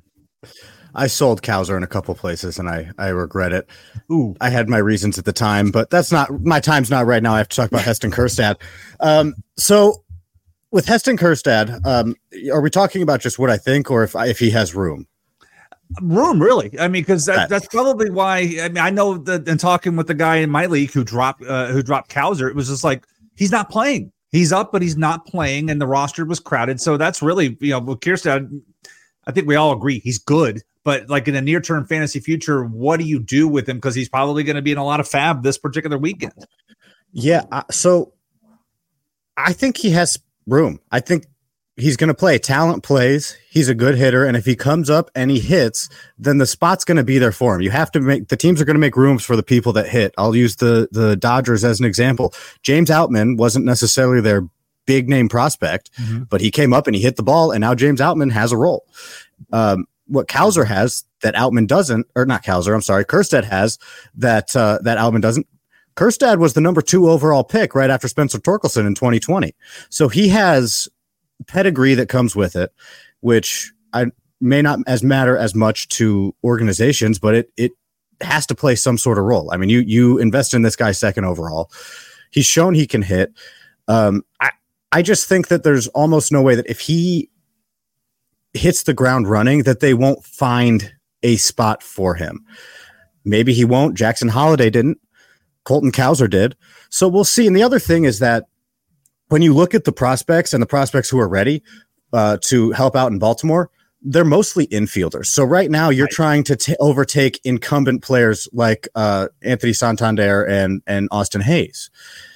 I sold Cowser in a couple places and I, I regret it. Ooh. I had my reasons at the time, but that's not my time's not right now. I have to talk about Heston Kjerstad. Um, so with Heston Kjerstad, um, are we talking about just what I think or if I, if he has room? Room, really. I mean, because that, that's probably why. I mean, I know that in talking with the guy in my league who dropped uh, who dropped Cowser, it was just like he's not playing. He's up, but he's not playing, and the roster was crowded. So that's really, you know, with Kjerstad, I think we all agree he's good. But like in the near term fantasy future, what do you do with him? Because he's probably going to be in a lot of fab this particular weekend. Yeah. Uh, so I think he has room. I think he's going to play. Talent plays. He's a good hitter. And if he comes up and he hits, then the spot's going to be there for him. You have to make the teams are going to make rooms for the people that hit. I'll use the, the Dodgers as an example. James Outman wasn't necessarily their big name prospect, mm-hmm. but he came up and he hit the ball. And now James Outman has a role. Um, what Cowser has that Outman doesn't, or not Cowser, I'm sorry, Kjerstad has that, uh, that Outman doesn't. Kjerstad was the number two overall pick right after Spencer Torkelson in twenty twenty. So he has pedigree that comes with it, which I may not as matter as much to organizations, but it it has to play some sort of role. I mean, you you invest in this guy second overall. He's shown he can hit. Um, I I just think that there's almost no way that if he hits the ground running, that they won't find a spot for him. Maybe he won't. Jackson Holiday didn't. Colton Cowser did. So we'll see. And the other thing is that when you look at the prospects and the prospects who are ready uh, to help out in Baltimore, they're mostly infielders. So right now you're right. trying to t- overtake incumbent players like uh, Anthony Santander and, and Austin Hayes.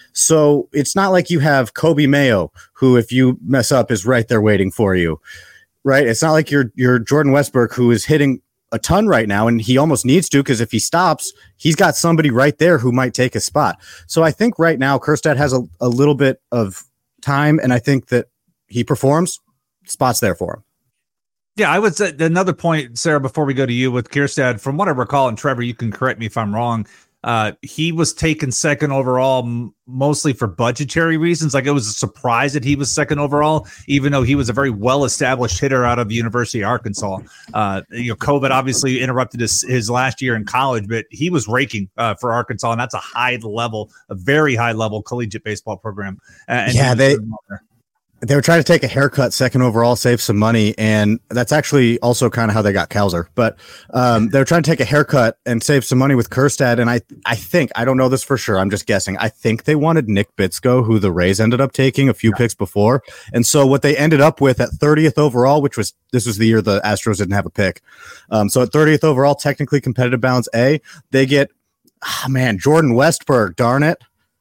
So it's not like you have Kobe Mayo, who if you mess up is right there waiting for you, right? It's not like you're, you're Jordan Westbrook, who is hitting a ton right now, and he almost needs to, because if he stops, he's got somebody right there who might take a spot. So I think right now Kjerstad has a, a little bit of time, and I think that he performs, spots there for him. Yeah, I would say another point, Sarah, before we go to you with Kjerstad, from what I recall, and Trevor, you can correct me if I'm wrong, uh, he was taken second overall m- mostly for budgetary reasons. Like, it was a surprise that he was second overall, even though he was a very well-established hitter out of the University of Arkansas. Uh, you know, COVID obviously interrupted his, his last year in college, but he was raking uh, for Arkansas, and that's a high level, a very high level collegiate baseball program. Uh, and yeah, they They were trying to take a haircut, second overall, save some money, and that's actually also kind of how they got Cowser. But um, they were trying to take a haircut and save some money with Kjerstad, and I, I think I don't know this for sure. I'm just guessing. I think they wanted Nick Bitsko, who the Rays ended up taking a few yeah. picks before, and so what they ended up with at thirtieth overall, which was this was the year the Astros didn't have a pick. Um, so at thirtieth overall, technically competitive balance A, they get, oh man, Jordan Westburg. Darn it.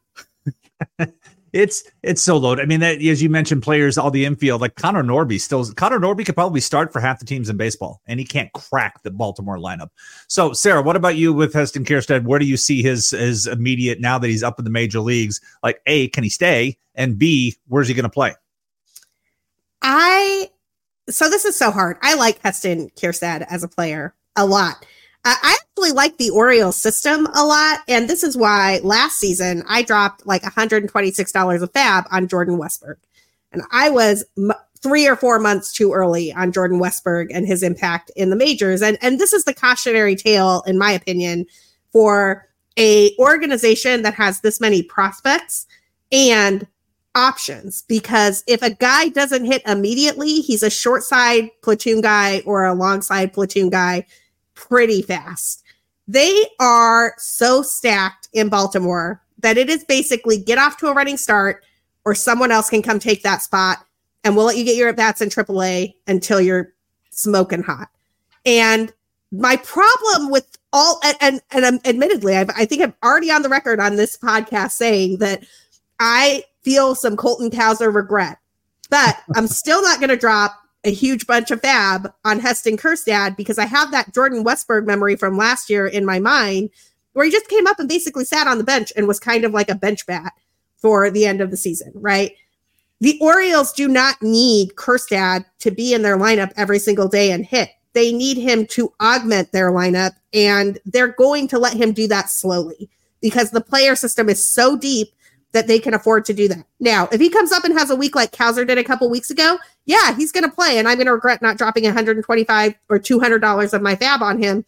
It's it's so loaded. I mean, that, as you mentioned, players, all the infield, like Connor Norby still. Connor Norby could probably start for half the teams in baseball, and he can't crack the Baltimore lineup. So, Sarah, what about you with Heston Kjerstad? Where do you see his his immediate, now that he's up in the major leagues? Like, A, can he stay? And B, where's he going to play? I so this is so hard. I like Heston Kjerstad as a player a lot. I actually like the Orioles system a lot, and this is why last season I dropped like one hundred twenty-six dollars a fab on Jordan Westburg, and I was m- three or four months too early on Jordan Westburg and his impact in the majors. And and this is the cautionary tale, in my opinion, for a organization that has this many prospects and options, because if a guy doesn't hit immediately, he's a short side platoon guy or a long side platoon guy pretty fast. They are so stacked in Baltimore that it is basically get off to a running start or someone else can come take that spot, and we'll let you get your at-bats in triple A until you're smoking hot. And my problem with all, and, and, and um, admittedly, I've, I think I'm already on the record on this podcast saying that I feel some Colton Cowser regret, but I'm still not going to drop a huge bunch of fab on Heston Kjerstad because I have that Jordan Westburg memory from last year in my mind where he just came up and basically sat on the bench and was kind of like a bench bat for the end of the season, right? The Orioles do not need Kjerstad to be in their lineup every single day and hit. They need him to augment their lineup, and they're going to let him do that slowly because the player system is so deep that they can afford to do that. Now, if he comes up and has a week like Cowser did a couple weeks ago, yeah, he's going to play, and I'm going to regret not dropping one hundred twenty-five dollars or two hundred dollars of my fab on him.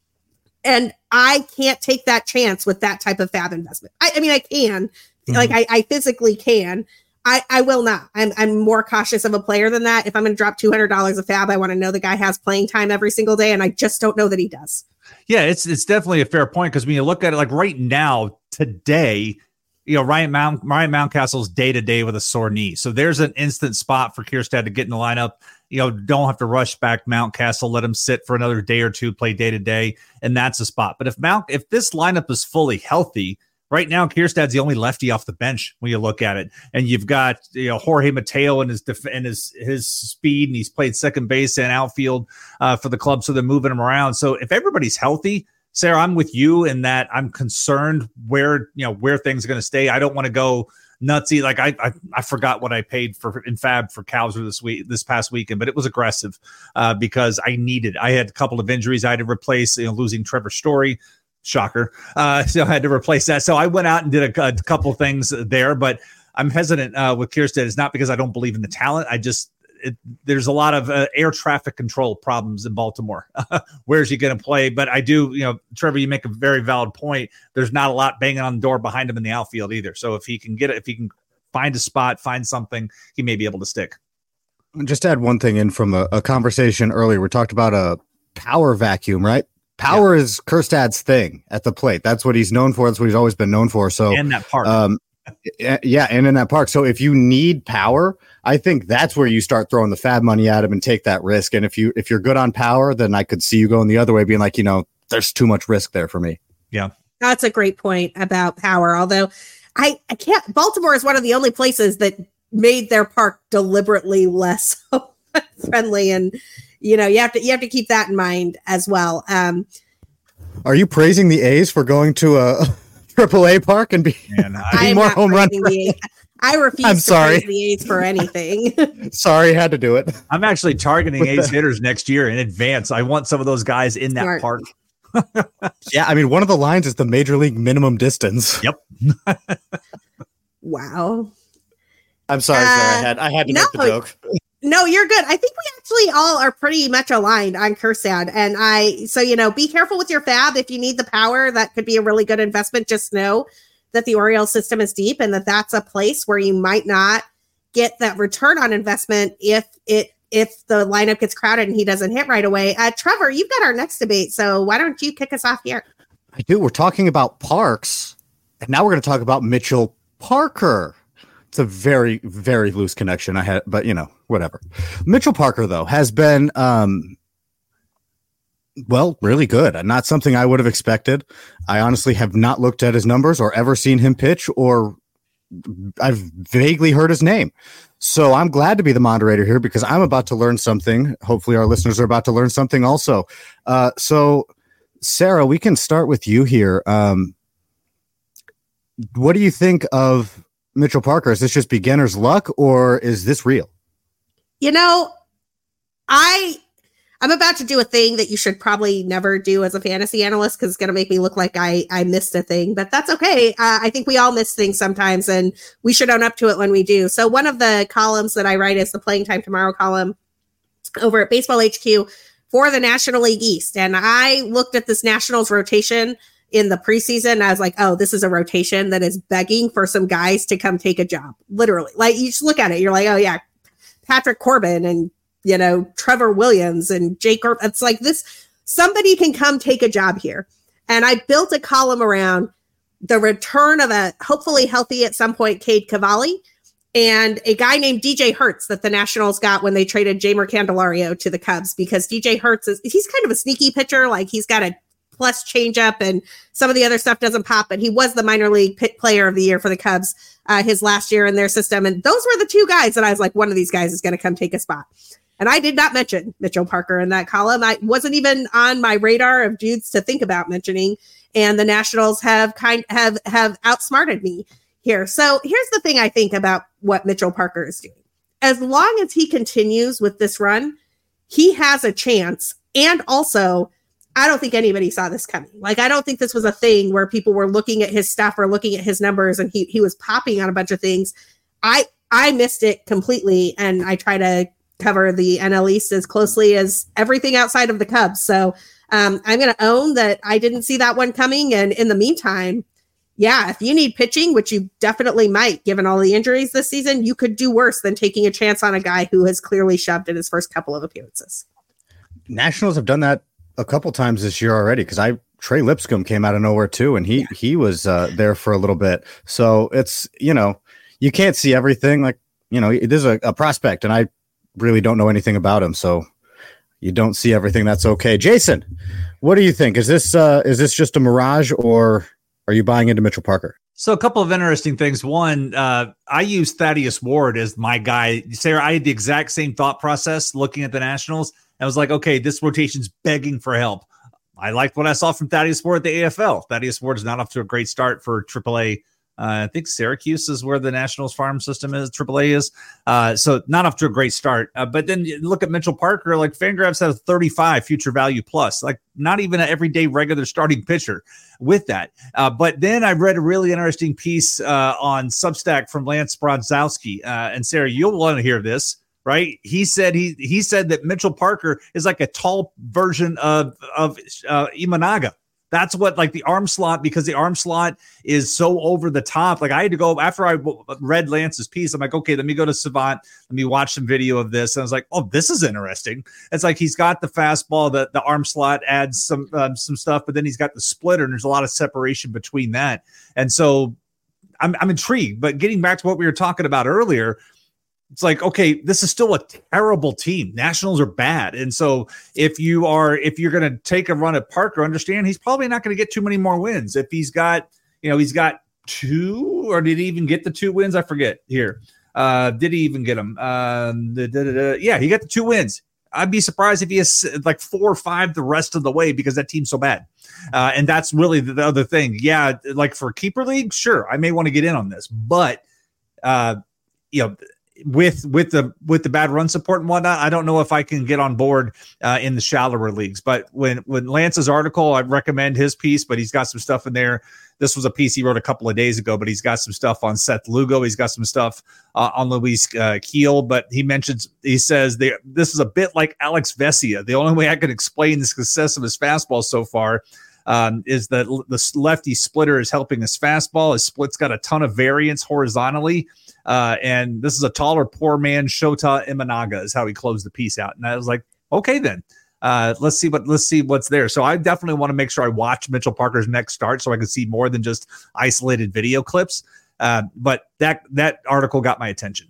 And I can't take that chance with that type of fab investment. I, I mean, I can. Mm-hmm. Like, I, I physically can. I, I will not. I'm I'm more cautious of a player than that. If I'm going to drop two hundred dollars of fab, I want to know the guy has playing time every single day, and I just don't know that he does. Yeah, it's it's definitely a fair point because when you look at it, like right now, today, you know, Ryan Mount, Ryan Mountcastle's day to day with a sore knee. So there's an instant spot for Kjerstad to get in the lineup. You know, don't have to rush back Mountcastle, let him sit for another day or two, play day to day. And that's a spot. But if Mount, if this lineup is fully healthy right now, Kjerstad's the only lefty off the bench when you look at it. And you've got, you know, Jorge Mateo and his, def- and his, his speed, and he's played second base and outfield uh, for the club. So they're moving him around. So if everybody's healthy, Sarah, I'm with you in that I'm concerned where, you know, where things are going to stay. I don't want to go nutsy. Like I, I, I forgot what I paid for in fab for Cowser this week, this past weekend, but it was aggressive uh, because I needed, I had a couple of injuries I had to replace, you know, losing Trevor Story, shocker. Uh, so I had to replace that. So I went out and did a, a couple things there, but I'm hesitant uh, with Kjerstad. It's not because I don't believe in the talent. I just, It, there's a lot of uh, air traffic control problems in Baltimore. Where's he going to play? But I do, you know, Trevor, you make a very valid point. There's not a lot banging on the door behind him in the outfield either. So if he can get it, if he can find a spot, find something, he may be able to stick. Just add one thing in from a, a conversation earlier. We talked about a power vacuum, right? Power yeah. is Kjerstad's thing at the plate. That's what he's known for. That's what he's always been known for. So and that part. Um, Yeah, and in that park. So if you need power, I think that's where you start throwing the fab money at him and take that risk. And if you if you're good on power, then I could see you going the other way, being like, you know, there's too much risk there for me. Yeah, that's a great point about power. Although I I can't. Baltimore is one of the only places that made their park deliberately less friendly, and you know you have to you have to keep that in mind as well. Um, Are you praising the A's for going to a Triple A park and be, Man, I, be more home run? I refuse I'm to sorry. praise the A's for anything. Sorry, had to do it. I'm actually targeting A's hitters next year in advance. I want some of those guys in that Smart. park. Yeah, I mean, one of the lines is the major league minimum distance. Yep. Wow. I'm sorry, uh, Sarah. I had I had to no, make the joke. No, you're good. I think we actually all are pretty much aligned on Kjerstad. And I, so, you know, be careful with your fab. If you need the power, that could be a really good investment. Just know that the Orioles system is deep and that that's a place where you might not get that return on investment if it if the lineup gets crowded and he doesn't hit right away. Uh, Trevor, you've got our next debate, so why don't you kick us off here? I do. We're talking about Parks, and now we're going to talk about Mitchell Parker. It's a very, very loose connection I had, but you know, whatever. Mitchell Parker, though, has been, um, well, really good. Not something I would have expected. I honestly have not looked at his numbers or ever seen him pitch, or I've vaguely heard his name. So I'm glad to be the moderator here because I'm about to learn something. Hopefully our listeners are about to learn something also. Uh, so Sarah, we can start with you here. Um, what do you think of Mitchell Parker? Is this just beginner's luck or is this real? You know, I... I'm about to do a thing that you should probably never do as a fantasy analyst because it's going to make me look like I, I missed a thing, but that's okay. Uh, I think we all miss things sometimes and we should own up to it when we do. So one of the columns that I write is the Playing Time Tomorrow column over at Baseball H Q for the National League East. And I looked at this Nationals rotation in the preseason. And I was like, oh, this is a rotation that is begging for some guys to come take a job. Literally. Like you just look at it. You're like, oh yeah, Patrick Corbin and you know, Trevor Williams and Jake. It's like this, somebody can come take a job here. And I built a column around the return of a hopefully healthy at some point, Cade Cavalli, and a guy named D J Hertz that the Nationals got when they traded Jeimer Candelario to the Cubs, because D J Hertz is, he's kind of a sneaky pitcher. Like he's got a plus changeup and some of the other stuff doesn't pop, but he was the minor league pit player of the year for the Cubs uh, his last year in their system. And those were the two guys that I was like, one of these guys is going to come take a spot. And I did not mention Mitchell Parker in that column. I wasn't even on my radar of dudes to think about mentioning. And the Nationals have kind have have outsmarted me here. So here's the thing I think about what Mitchell Parker is doing. As long as he continues with this run, he has a chance. And also, I don't think anybody saw this coming. Like, I don't think this was a thing where people were looking at his stuff or looking at his numbers and he he was popping on a bunch of things. I I missed it completely, and I try to cover the N L East as closely as everything outside of the Cubs. So um, I'm going to own that I didn't see that one coming. And in the meantime, yeah, if you need pitching, which you definitely might, given all the injuries this season, you could do worse than taking a chance on a guy who has clearly shoved in his first couple of appearances. Nationals have done that a couple times this year already. Cause I, Trey Lipscomb came out of nowhere too. And he, yeah. he was uh, there for a little bit. So it's, you know, you can't see everything. Like, you know, it is a, a prospect, and I really don't know anything about him, so you don't see everything. That's okay. Jason, what do you think? Is this uh, is this just a mirage, or are you buying into Mitchell Parker? So a couple of interesting things. One, uh, I use Thaddeus Ward as my guy. Sarah, I had the exact same thought process looking at the Nationals. I was like, okay, this rotation's begging for help. I liked what I saw from Thaddeus Ward at the A F L. Thaddeus Ward is not off to a great start for triple A. Uh, I think Syracuse is where the Nationals farm system is. triple A is. Uh, so not off to a great start. Uh, but then you look at Mitchell Parker, like Fangraphs has thirty-five future value plus, like not even an everyday regular starting pitcher with that. Uh, but then I read a really interesting piece uh, on Substack from Lance Brodzowski. Uh, and Sarah, you'll want to hear this, right? He said he he said that Mitchell Parker is like a tall version of, of uh, Imanaga. That's what, like, the arm slot, because the arm slot is so over the top. Like, I had to go after I read Lance's piece. I'm like, okay, let me go to Savant. Let me watch some video of this. And I was like, oh, this is interesting. It's like he's got the fastball, the, the arm slot adds some um, some stuff, but then he's got the splitter, and there's a lot of separation between that. And so I'm I'm intrigued. But getting back to what we were talking about earlier, it's like, okay, this is still a terrible team. Nationals are bad. And so if you are, if you're going to take a run at Parker, understand he's probably not going to get too many more wins. If he's got, you know, he's got two, or did he even get the two wins? I forget here. Uh, did he even get them? Um, da, da, da, da. Yeah, he got the two wins. I'd be surprised if he has like four or five the rest of the way, because that team's so bad. Uh, and that's really the, the other thing. Yeah. Like for keeper league, sure, I may want to get in on this, but uh, you know, with with the with the bad run support and whatnot, I don't know if I can get on board uh, in the shallower leagues. But when when Lance's article, I recommend his piece, but he's got some stuff in there. This was a piece he wrote a couple of days ago, but he's got some stuff on Seth Lugo. He's got some stuff uh, on Luis uh, Keel, but he mentions, he says they, this is a bit like Alex Vesia. The only way I can explain the success of his fastball so far Um, is that the lefty splitter is helping his fastball. His split's got a ton of variance horizontally. Uh, and this is a taller, poor man, Shota Imanaga is how he closed the piece out. And I was like, okay, then uh, let's see what, let's see what's there. So I definitely want to make sure I watch Mitchell Parker's next start so I can see more than just isolated video clips. Uh, but that, that article got my attention.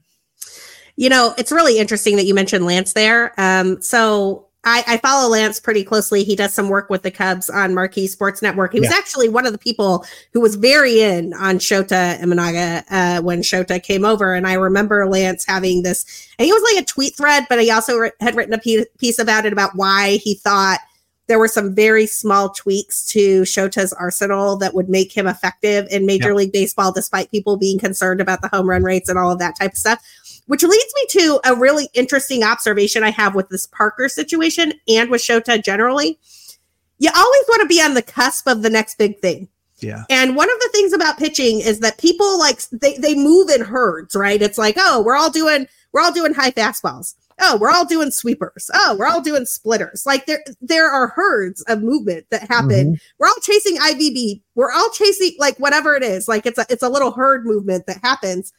You know, it's really interesting that you mentioned Lance there. Um, so I, I follow Lance pretty closely. He does some work with the Cubs on Marquee Sports Network. He was yeah. actually one of the people who was very in on Shota Imanaga uh, when Shota came over. And I remember Lance having this, and he was like a tweet thread, but he also re- had written a piece, piece about it, about why he thought there were some very small tweaks to Shota's arsenal that would make him effective in Major yeah. League Baseball, despite people being concerned about the home run rates and all of that type of stuff. Which leads me to a really interesting observation I have with this Parker situation and with Shota generally. You always want to be on the cusp of the next big thing. Yeah. And one of the things about pitching is that people like they, they move in herds, right? It's like, oh, we're all doing we're all doing high fastballs. Oh, we're all doing sweepers. Oh, we're all doing splitters. Like there there are herds of movement that happen. Mm-hmm. We're all chasing I V B. We're all chasing like whatever it is. Like it's a it's a little herd movement that happens.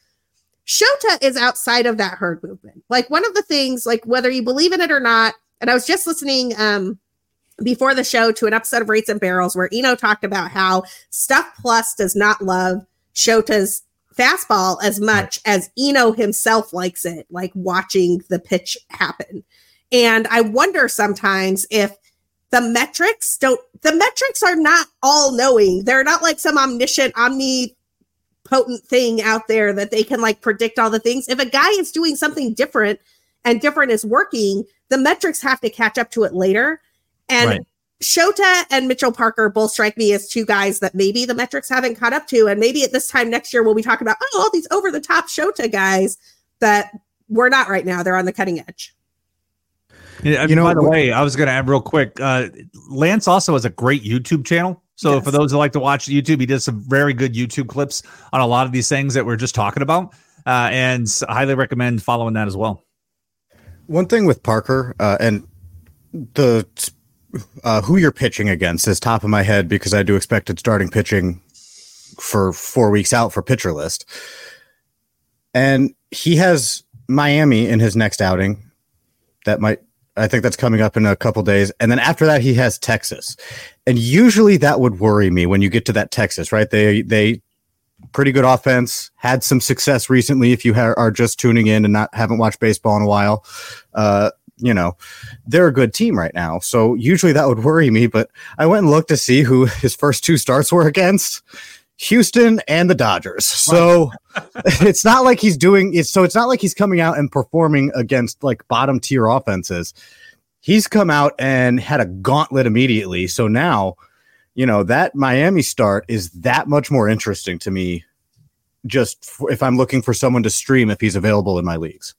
Shota is outside of that herd movement. Like one of the things, like whether you believe in it or not, and I was just listening um, before the show to an episode of Rates and Barrels where Eno talked about how Stuff Plus does not love Shota's fastball as much right. as Eno himself likes it, like watching the pitch happen. And I wonder sometimes if the metrics don't, the metrics are not all knowing. They're not like some omniscient, omni potent thing out there that they can like predict all the things. If a guy is doing something different and different is working, the metrics have to catch up to it later. And right. Shota and Mitchell Parker both strike me as two guys that maybe the metrics haven't caught up to. And maybe at this time next year, we'll be talking about, oh, all these over the top Shota guys that we're not right now. They're on the cutting edge. Yeah, you know, by the way, I was going to add real quick. Uh, Lance also has a great YouTube channel. So yes. for those who like to watch YouTube, he does some very good YouTube clips on a lot of these things that we're just talking about. Uh, and I highly recommend following that as well. One thing with Parker uh, and the uh, who you're pitching against is top of my head because I do expected starting pitching for four weeks out for pitcher list. And he has Miami in his next outing. That might, I think that's coming up in a couple days. And then after that, he has Texas. And usually that would worry me when you get to that Texas, right? They, they pretty good offense, had some success recently. If you ha- are just tuning in and not haven't watched baseball in a while, uh, you know, they're a good team right now. So usually that would worry me, but I went and looked to see who his first two starts were against. Houston and the Dodgers. So it's not like he's doing it. So it's not like he's coming out and performing against like bottom tier offenses. He's come out and had a gauntlet immediately. So now, you know, that Miami start is that much more interesting to me. Just for, if I'm looking for someone to stream, if he's available in my leagues.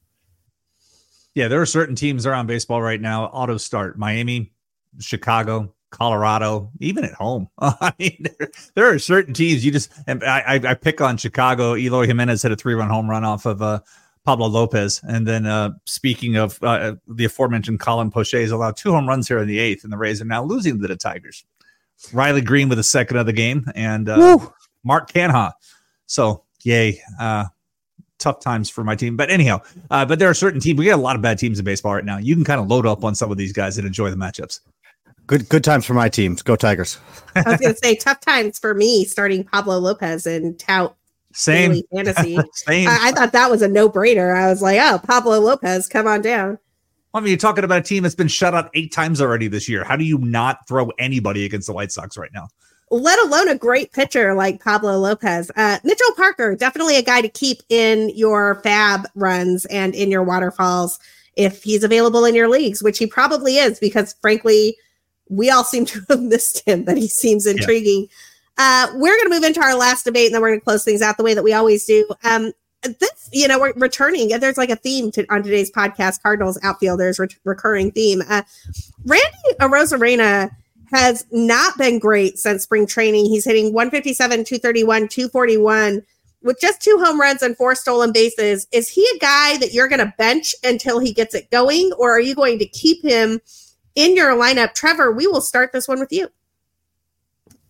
Yeah, there are certain teams around baseball right now. Auto start Miami, Chicago, Colorado, even at home. I mean, there, there are certain teams you just, and I, I, I pick on Chicago. Eloy Jimenez hit a three run home run off of uh, Pablo Lopez. And then uh, speaking of uh, the aforementioned Colin Poche has allowed two home runs here in the eighth, and the Rays are now losing to the Tigers. Riley Green with a second of the game, and uh, Mark Canha. So, yay. Uh, tough times for my team. But anyhow, uh, but there are certain teams. We got a lot of bad teams in baseball right now. You can kind of load up on some of these guys and enjoy the matchups. Good good times for my teams. Go Tigers. I was going to say tough times for me starting Pablo Lopez and tout Same. fantasy. Same. I, I thought that was a no-brainer. I was like, oh, Pablo Lopez, come on down. I mean, you're talking about a team that's been shut out eight times already this year. How do you not throw anybody against the White Sox right now? Let alone a great pitcher like Pablo Lopez. Uh, Mitchell Parker, definitely a guy to keep in your fab runs and in your waterfalls if he's available in your leagues, which he probably is because, frankly, we all seem to have missed him, but he seems intriguing. Yeah. Uh, we're going to move into our last debate, and then we're going to close things out the way that we always do. Um, this, you know, we're returning. There's like a theme to, on today's podcast, Cardinals outfielders, re- recurring theme. Uh, Randy Arozarena has not been great since spring training. He's hitting one fifty-seven, two thirty-one, two forty-one with just two home runs and four stolen bases. Is he a guy that you're going to bench until he gets it going, or are you going to keep him in your lineup? Trevor, we will start this one with you.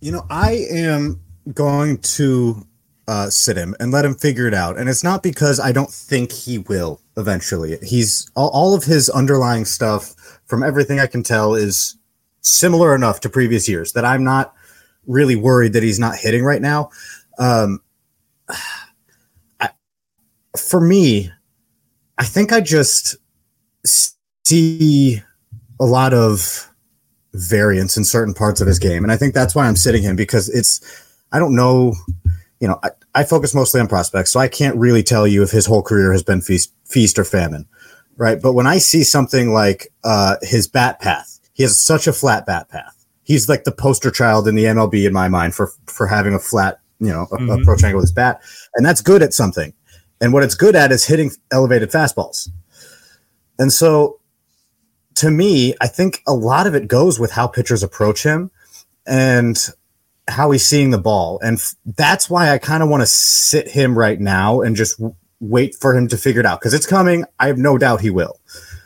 You know, I am going to uh, sit him and let him figure it out. And it's not because I don't think he will eventually. He's all, all of his underlying stuff, from everything I can tell, is similar enough to previous years that I'm not really worried that he's not hitting right now. Um, I, for me, I think I just see a lot of variance in certain parts of his game. And I think that's why I'm sitting him, because it's, I don't know, you know, I, I focus mostly on prospects, so I can't really tell you if his whole career has been feast, feast or famine, right? But when I see something like uh, his bat path, he has such a flat bat path. He's like the poster child in the M L B in my mind for, for having a flat, you know, mm-hmm. a, approach angle with his bat. And that's good at something. And what it's good at is hitting elevated fastballs. And so, to me, I think a lot of it goes with how pitchers approach him and how he's seeing the ball. And f- that's why I kind of want to sit him right now and just w- wait for him to figure it out, because it's coming. I have no doubt he will.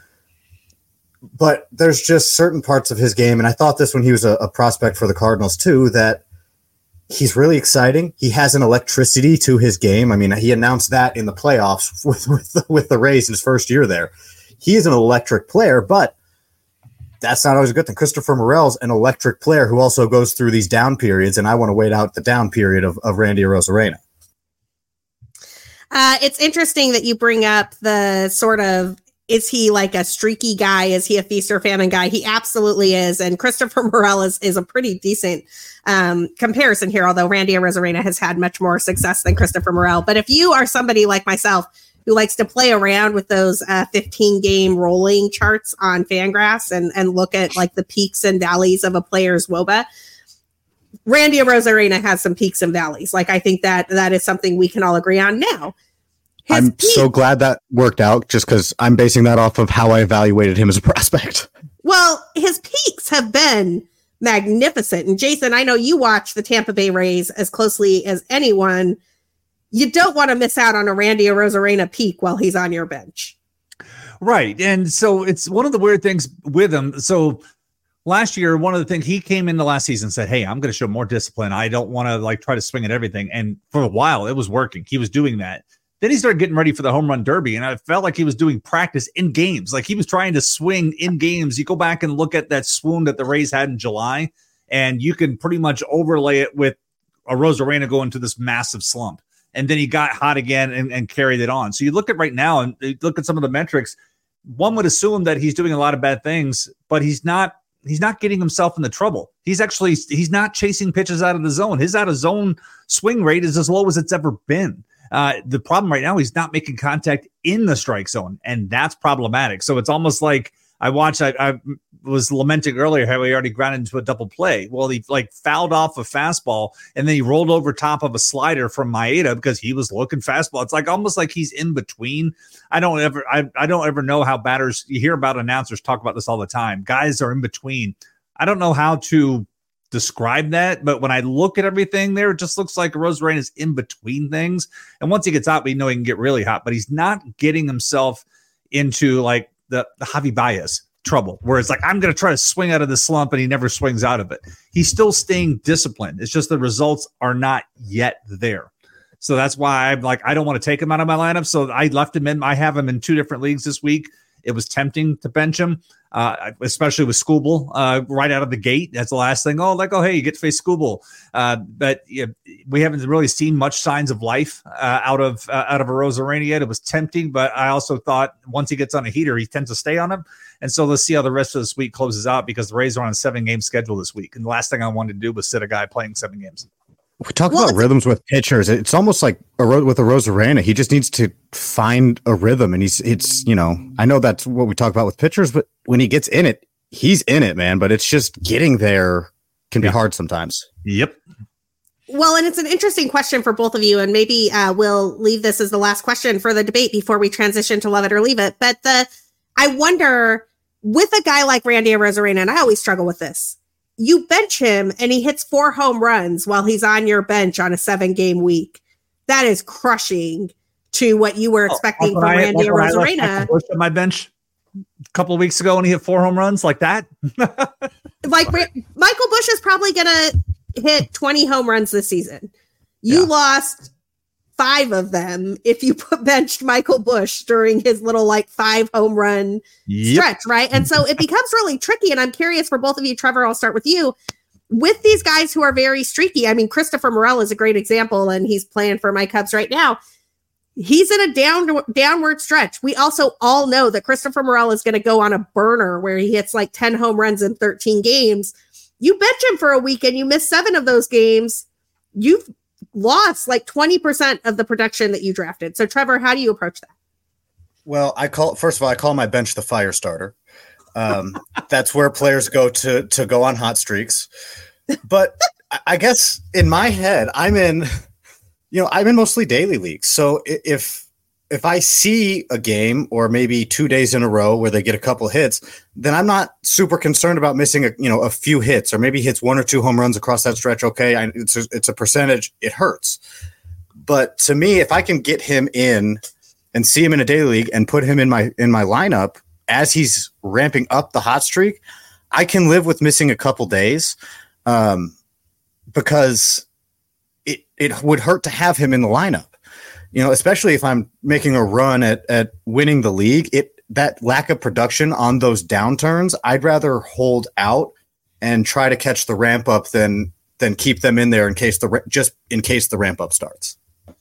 But there's just certain parts of his game, and I thought this when he was a, a prospect for the Cardinals too, that he's really exciting. He has an electricity to his game. I mean, he announced that in the playoffs with, with, the, with the Rays in his first year there. He is an electric player, but that's not always a good thing. Christopher Morel's an electric player who also goes through these down periods, and I want to wait out the down period of, of Randy Arozarena. Uh, it's interesting that you bring up the sort of, is he like a streaky guy? Is he a feast or famine guy? He absolutely is. And Christopher Morel is, is a pretty decent um, comparison here, although Randy Arozarena has had much more success than Christopher Morel. But if you are somebody like myself who likes to play around with those uh, fifteen game rolling charts on Fangraphs and, and look at like the peaks and valleys of a player's W O B A, Randy Arozarena has some peaks and valleys. Like, I think that that is something we can all agree on now. His I'm peak, so glad that worked out, just because I'm basing that off of how I evaluated him as a prospect. Well, his peaks have been magnificent. And Jason, I know you watch the Tampa Bay Rays as closely as anyone. You don't want to miss out on a Randy Arozarena peak while he's on your bench. Right. And so it's one of the weird things with him. So last year, one of the things, he came in the last season and said, hey, I'm going to show more discipline. I don't want to like try to swing at everything. And for a while, it was working. He was doing that. Then he started getting ready for the home run derby. And I felt like he was doing practice in games. Like he was trying to swing in games. You go back and look at that swoon that the Rays had in July, and you can pretty much overlay it with Arozarena going to this massive slump. And then he got hot again and, and carried it on. So you look at right now and you look at some of the metrics, one would assume that he's doing a lot of bad things, but he's not, he's not getting himself into trouble. He's actually, he's not chasing pitches out of the zone. His out of zone swing rate is as low as it's ever been. Uh, the problem right now, he's not making contact in the strike zone, and that's problematic. So it's almost like I watched, I, I was lamenting earlier how he already grounded into a double play. Well, he like fouled off a fastball, and then he rolled over top of a slider from Maeda because he was looking fastball. It's like almost like he's in between. I don't ever, I, I don't ever know how batters, you hear about announcers talk about this all the time. Guys are in between. I don't know how to describe that, but when I look at everything there, it just looks like Arozarena is in between things. And once he gets hot, we know he can get really hot, but he's not getting himself into like the, the Javi Baez trouble, where it's like, I'm going to try to swing out of the slump, and he never swings out of it. He's still staying disciplined. It's just the results are not yet there. So that's why I'm like, I don't want to take him out of my lineup. So I left him in. I have him in two different leagues this week. It was tempting to bench him, uh, especially with Skubal uh, right out of the gate. That's the last thing. Oh, like, oh, hey, you get to face Skubal. Uh, but yeah, we haven't really seen much signs of life uh, out of uh, out of Arozarena yet. It was tempting, but I also thought once he gets on a heater, he tends to stay on him. And so let's see how the rest of this week closes out, because the Rays are on a seven-game schedule this week. And the last thing I wanted to do was sit a guy playing seven games. We talk well, about rhythms with pitchers. It's almost like a with Arozarena. He just needs to find a rhythm, and he's it's you know I know that's what we talk about with pitchers, but when he gets in it, he's in it, man. But it's just getting there can be yeah. hard sometimes. Yep. Well, and it's an interesting question for both of you, and maybe uh, we'll leave this as the last question for the debate before we transition to love it or leave it. But the I wonder with a guy like Randy Arozarena, and I always struggle with this. You bench him and he hits four home runs while he's on your bench on a seven game week. That is crushing to what you were expecting oh, from I, Randy Arozarena. On my bench a couple of weeks ago when he hit four home runs like that. Like Michael Busch is probably going to hit twenty home runs this season. You yeah. lost five of them if you put benched Michael Busch during his little like five home run yep. stretch, right? And so it becomes really tricky. And I'm curious for both of you, Trevor, I'll start with you. With these guys who are very streaky, I mean, Christopher Morel is a great example, and he's playing for my Cubs right now. He's in a down downward stretch. We also all know that Christopher Morel is going to go on a burner where he hits like ten home runs in thirteen games. You bench him for a week and you miss seven of those games. You've lost like twenty percent of the production that you drafted. So Trevor, how do you approach that? Well, I call first of all, I call my bench the fire starter. Um, that's where players go to, to go on hot streaks. But I guess in my head, I'm in, you know, I'm in mostly daily leagues. So if, if I see a game or maybe two days in a row where they get a couple hits, then I'm not super concerned about missing a, you know, a few hits, or maybe hits one or two home runs across that stretch. Okay. I, it's a, it's a percentage. It hurts. But to me, if I can get him in and see him in a daily league and put him in my, in my lineup as he's ramping up the hot streak, I can live with missing a couple days. Um, because it, it would hurt to have him in the lineup. You know, especially if I'm making a run at, at winning the league, it that lack of production on those downturns, I'd rather hold out and try to catch the ramp up than than keep them in there in case the just in case the ramp up starts.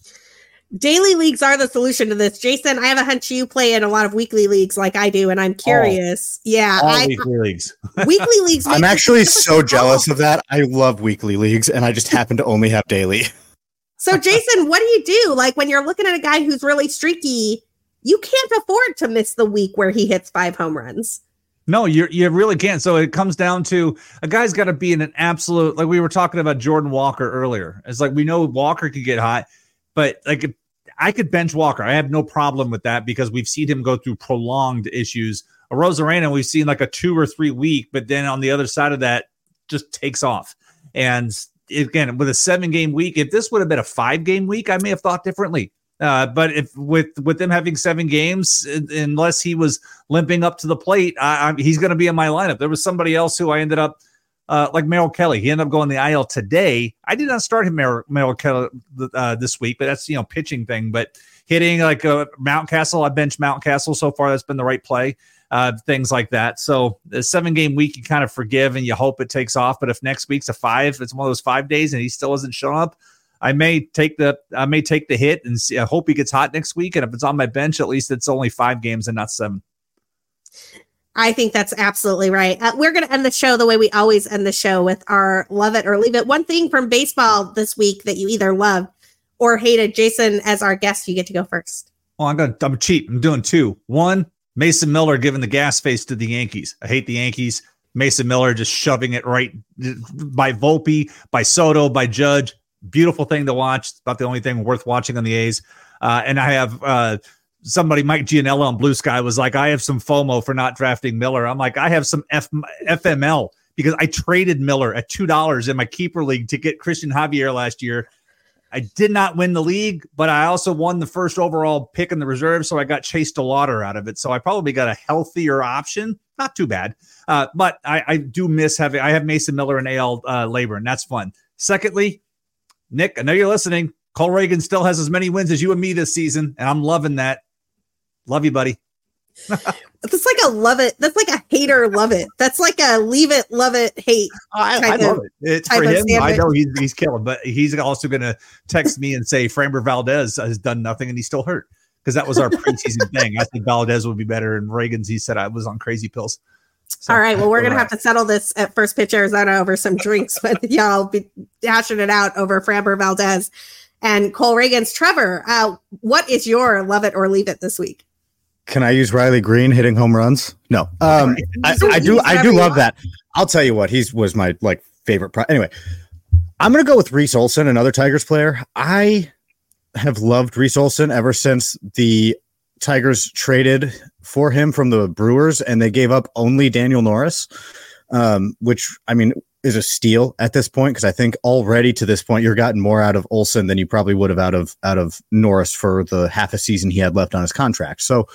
Daily leagues are the solution to this. Jason, I have a hunch you play in a lot of weekly leagues like I do, and I'm curious. All, yeah, all I, weekly leagues. Weekly leagues. I'm actually so jealous of that. I love weekly leagues, and I just happen to only have daily. So, Jason, what do you do? Like when you're looking at a guy who's really streaky, you can't afford to miss the week where he hits five home runs. No, you you really can't. So it comes down to a guy's got to be in an absolute, like we were talking about Jordan Walker earlier. It's like we know Walker could get hot, but like I could bench Walker. I have no problem with that because we've seen him go through prolonged issues. A Rosarena, we've seen like a two or three week, but then on the other side of that, just takes off. And again, with a seven game week, if this would have been a five game week, I may have thought differently. Uh, but if with with them having seven games, unless he was limping up to the plate, I, I, he's going to be in my lineup. There was somebody else who I ended up uh, like Merrill Kelly. He ended up going the I L today. I did not start him Merrill, Merrill Kelly uh, this week, but that's you know pitching thing. But hitting like a Mountcastle, I benched Mountcastle so far. That's been the right play. Uh, things like that. So the seven game week, you kind of forgive and you hope it takes off. But if next week's a five, it's one of those five days and he still hasn't shown up, I may take the, I may take the hit and see, I hope he gets hot next week. And if it's on my bench, at least it's only five games and not seven. I think that's absolutely right. Uh, we're going to end the show the way we always end the show with our love it or leave it. One thing from baseball this week that you either loved or hated. Jason, as our guest, you get to go first. Well, I'm going to, I'm cheap. I'm doing two. One, Mason Miller giving the gas face to the Yankees. I hate the Yankees. Mason Miller just shoving it right by Volpe, by Soto, by Judge. Beautiful thing to watch. It's about the only thing worth watching on the A's. Uh, and I have uh, somebody, Mike Gianella on Blue Sky was like, I have some FOMO for not drafting Miller. I'm like, I have some F- FML because I traded Miller at two dollars in my keeper league to get Christian Javier last year. I did not win the league, but I also won the first overall pick in the reserve, so I got Chase DeLauder out of it. So I probably got a healthier option. Not too bad. Uh, but I, I do miss having – I have Mason Miller and A L uh, Labor, and that's fun. Secondly, Nick, I know you're listening. Cole Reagan still has as many wins as you and me this season, and I'm loving that. Love you, buddy. That's like a love it. That's like a hater love it. That's like a leave it, love it, hate. I, I love it. It's for him. I know he's, he's killing, but he's also going to text me and say Framber Valdez has done nothing and he's still hurt because that was our preseason thing. I think Valdez would be better, and Reagan's, he said I was on crazy pills. So, all right. Well, we're going to have to settle this at First Pitch Arizona over some drinks, but y'all be hashing it out over Framber Valdez and Cole Reagan's. Trevor, uh, what is your love it or leave it this week? Can I use Riley Green hitting home runs? No. Um, I, I do. I do love that. I'll tell you what, he's was my like favorite. Pro- anyway, I'm going to go with Reese Olson, another Tigers player. I have loved Reese Olson ever since the Tigers traded for him from the Brewers and they gave up only Daniel Norris, um, which I mean is a steal at this point because I think already to this point you're gotten more out of Olson than you probably would have out of out of Norris for the half a season he had left on his contract. So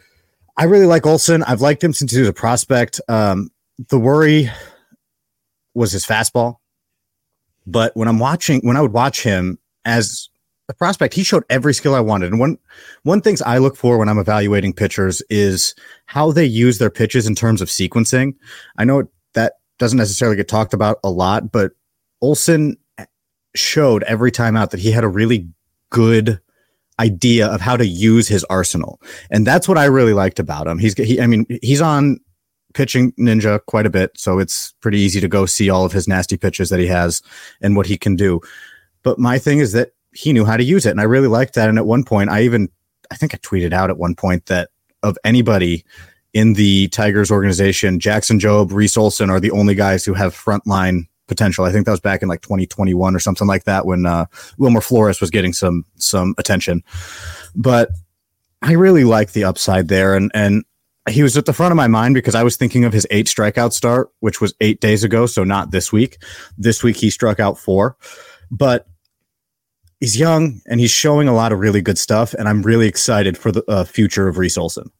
I really like Olson. I've liked him since he was a prospect. Um, the worry was his fastball. But when I'm watching, when I would watch him as a prospect, he showed every skill I wanted. And one, one things I look for when I'm evaluating pitchers is how they use their pitches in terms of sequencing. I know that doesn't necessarily get talked about a lot, but Olson showed every time out that he had a really good idea of how to use his arsenal. And that's what I really liked about him. He's, he, I mean, he's on Pitching Ninja quite a bit, so it's pretty easy to go see all of his nasty pitches that he has and what he can do. But my thing is that he knew how to use it, and I really liked that. And at one point, I even, I think I tweeted out at one point that of anybody in the Tigers organization, Jackson Jobe, Reese Olson are the only guys who have frontline potential. I think that was back in like twenty twenty-one or something like that when uh, Wilmer Flores was getting some some attention. But I really like the upside there, and and he was at the front of my mind because I was thinking of his eight strikeout start, which was eight days ago, so not this week. This week he struck out four, but he's young and he's showing a lot of really good stuff, and I'm really excited for the uh, future of Reese Olson.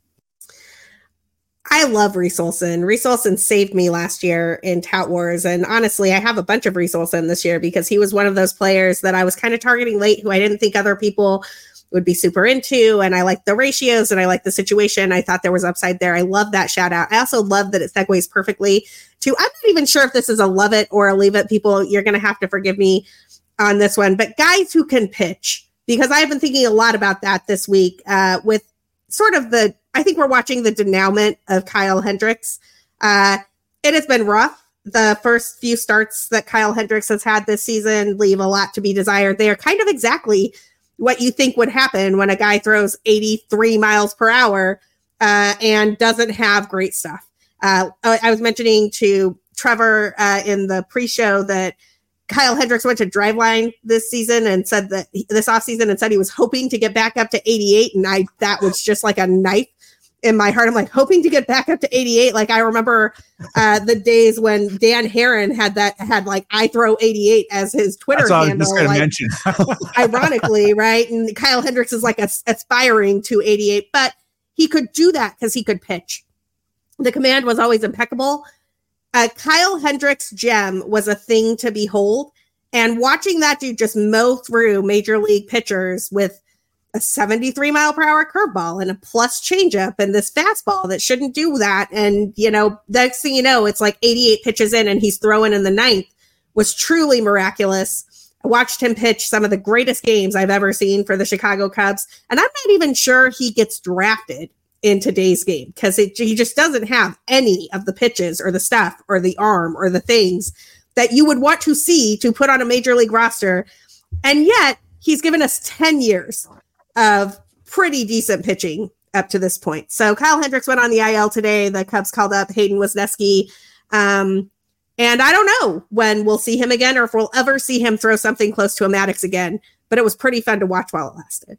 I love Reese Olson. Reese Olson saved me last year in Tout Wars. And honestly, I have a bunch of Reese Olson this year because he was one of those players that I was kind of targeting late who I didn't think other people would be super into. And I liked the ratios and I liked the situation. I thought there was upside there. I love that shout out. I also love that it segues perfectly to, I'm not even sure if this is a love it or a leave it. People, you're going to have to forgive me on this one, but guys who can pitch, because I've been thinking a lot about that this week uh, with sort of the, I think we're watching the denouement of Kyle Hendricks. Uh, it has been rough. The first few starts that Kyle Hendricks has had this season leave a lot to be desired. They are kind of exactly what you think would happen when a guy throws eighty-three miles per hour uh, and doesn't have great stuff. Uh, I, I was mentioning to Trevor uh, in the pre-show that Kyle Hendricks went to Driveline this season and said that this offseason and said he was hoping to get back up to eighty-eight. And I, that was just like a knife in my heart. I'm like hoping to get back up to eighty-eight. Like I remember uh, the days when Dan Herron had that, had like, I throw eighty-eight as his Twitter That's handle. I was like, mention. ironically, right? And Kyle Hendricks is like a, aspiring to eighty-eight, but he could do that because he could pitch. The command was always impeccable. Uh, Kyle Hendricks' gem was a thing to behold. And watching that dude just mow through major league pitchers with a seventy-three mile per hour curveball and a plus changeup and this fastball that shouldn't do that. And, you know, next thing you know, it's like eighty-eight pitches in and he's throwing in the ninth was truly miraculous. I watched him pitch some of the greatest games I've ever seen for the Chicago Cubs. And I'm not even sure he gets drafted in today's game because he just doesn't have any of the pitches or the stuff or the arm or the things that you would want to see to put on a major league roster. And yet he's given us ten years of pretty decent pitching up to this point. So Kyle Hendricks went on the I L today. The Cubs called up Hayden Wesneski. Um, and I don't know when we'll see him again or if we'll ever see him throw something close to a Maddox again, but it was pretty fun to watch while it lasted.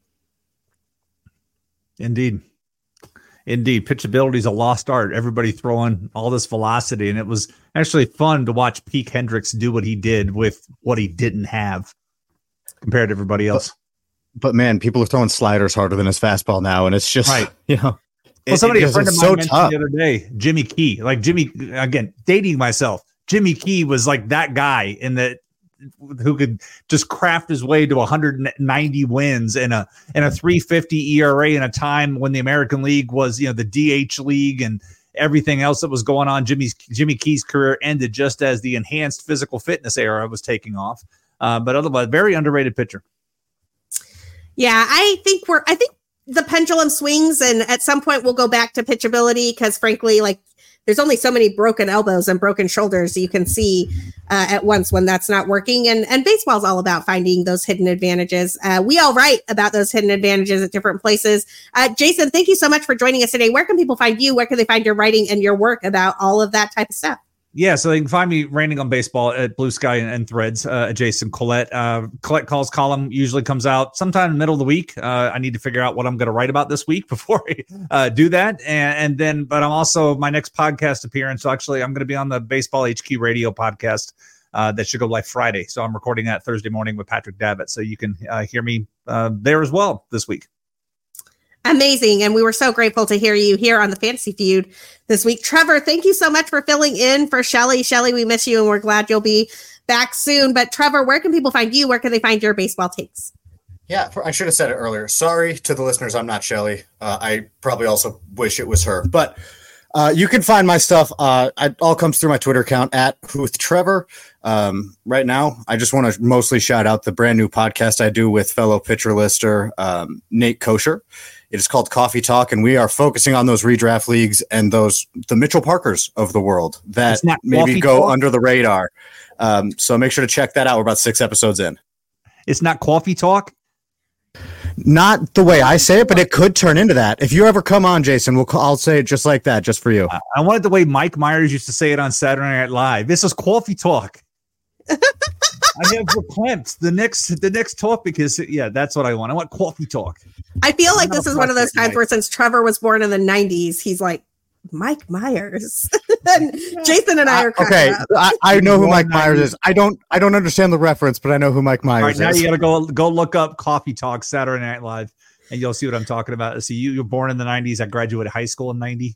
Indeed. Indeed, pitchability is a lost art. Everybody throwing all this velocity, and it was actually fun to watch Peak Hendricks do what he did with what he didn't have compared to everybody else. But, but man, people are throwing sliders harder than his fastball now, and it's just, right. you know. Well, somebody, it, a friend of mine so mentioned tough. the other day, Jimmy Key. Like Jimmy, again, dating myself, Jimmy Key was like that guy in the who could just craft his way to one hundred ninety wins and a and a three fifty E R A in a time when the American League was, you know, the D H league and everything else that was going on. Jimmy's Jimmy Key's career ended just as the enhanced physical fitness era was taking off. Uh, but otherwise, very underrated pitcher. Yeah, I think we're. I think the pendulum swings, and at some point we'll go back to pitchability because, frankly, like. There's only so many broken elbows and broken shoulders you can see uh, at once when that's not working. And, and baseball's all about finding those hidden advantages. Uh, we all write about those hidden advantages at different places. Uh, Jason, thank you so much for joining us today. Where can people find you? Where can they find your writing and your work about all of that type of stuff? Yeah, so they can find me raining on baseball at Blue Sky and, and Threads. Uh, Jason Collette. Uh, Collette Calls column usually comes out sometime in the middle of the week. Uh, I need to figure out what I'm going to write about this week before I uh, do that. And, and then, but I'm also, my next podcast appearance, so actually I'm going to be on the Baseball H Q radio podcast uh, that should go live Friday. So I'm recording that Thursday morning with Patrick Davitt. So you can uh, hear me uh, there as well this week. Amazing. And we were so grateful to hear you here on the Fantasy Feud this week. Trevor, thank you so much for filling in for Shelly. Shelly, we miss you and we're glad you'll be back soon. But Trevor, where can people find you? Where can they find your baseball takes? Yeah, I should have said it earlier. Sorry to the listeners, I'm not Shelly. Uh, I probably also wish it was her. But uh, you can find my stuff. Uh, it all comes through my Twitter account at Huth Trevor. Um, right now, I just want to mostly shout out the brand new podcast I do with fellow pitcher lister um, Nate Kosher. It is called Coffee Talk, and we are focusing on those redraft leagues and those the Mitchell Parkers of the world that maybe go talk. under the radar. Um, so make sure to check that out. We're about six episodes in. It's not Coffee Talk. Not the way I say it, but it could turn into that. If you ever come on, Jason, we'll call, I'll say it just like that, just for you. I, I wanted the way Mike Myers used to say it on Saturday Night Live. This is Coffee Talk. I have verklempt. The next, the next topic is yeah. That's what I want. I want Coffee Talk. I feel like this is one of those times where since Trevor was born in the nineties, he's like Mike Myers. And Jason and I are uh, okay. I, I know who Mike Myers is. I don't. I don't understand the reference, but I know who Mike Myers All right, now is. Now you got to go go look up Coffee Talk Saturday Night Live, and you'll see what I'm talking about. See, you, you were born in the nineties. I graduated high school in ninety.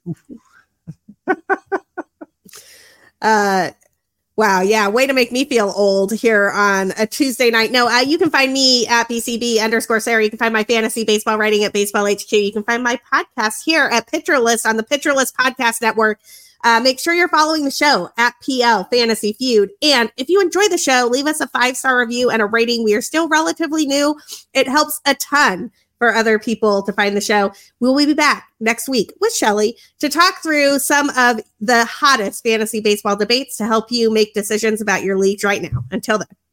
uh. Wow, yeah, way to make me feel old here on a Tuesday night. No, uh, you can find me at B C B underscore Sarah. You can find my fantasy baseball writing at Baseball H Q. You can find my podcast here at Pitcher List on the Pitcher List Podcast Network. Uh, make sure you're following the show at P L Fantasy Feud. And if you enjoy the show, leave us a five-star review and a rating. We are still relatively new. It helps a ton for other people to find the show. We'll be back next week with Shelly to talk through some of the hottest fantasy baseball debates to help you make decisions about your leagues right now. Until then.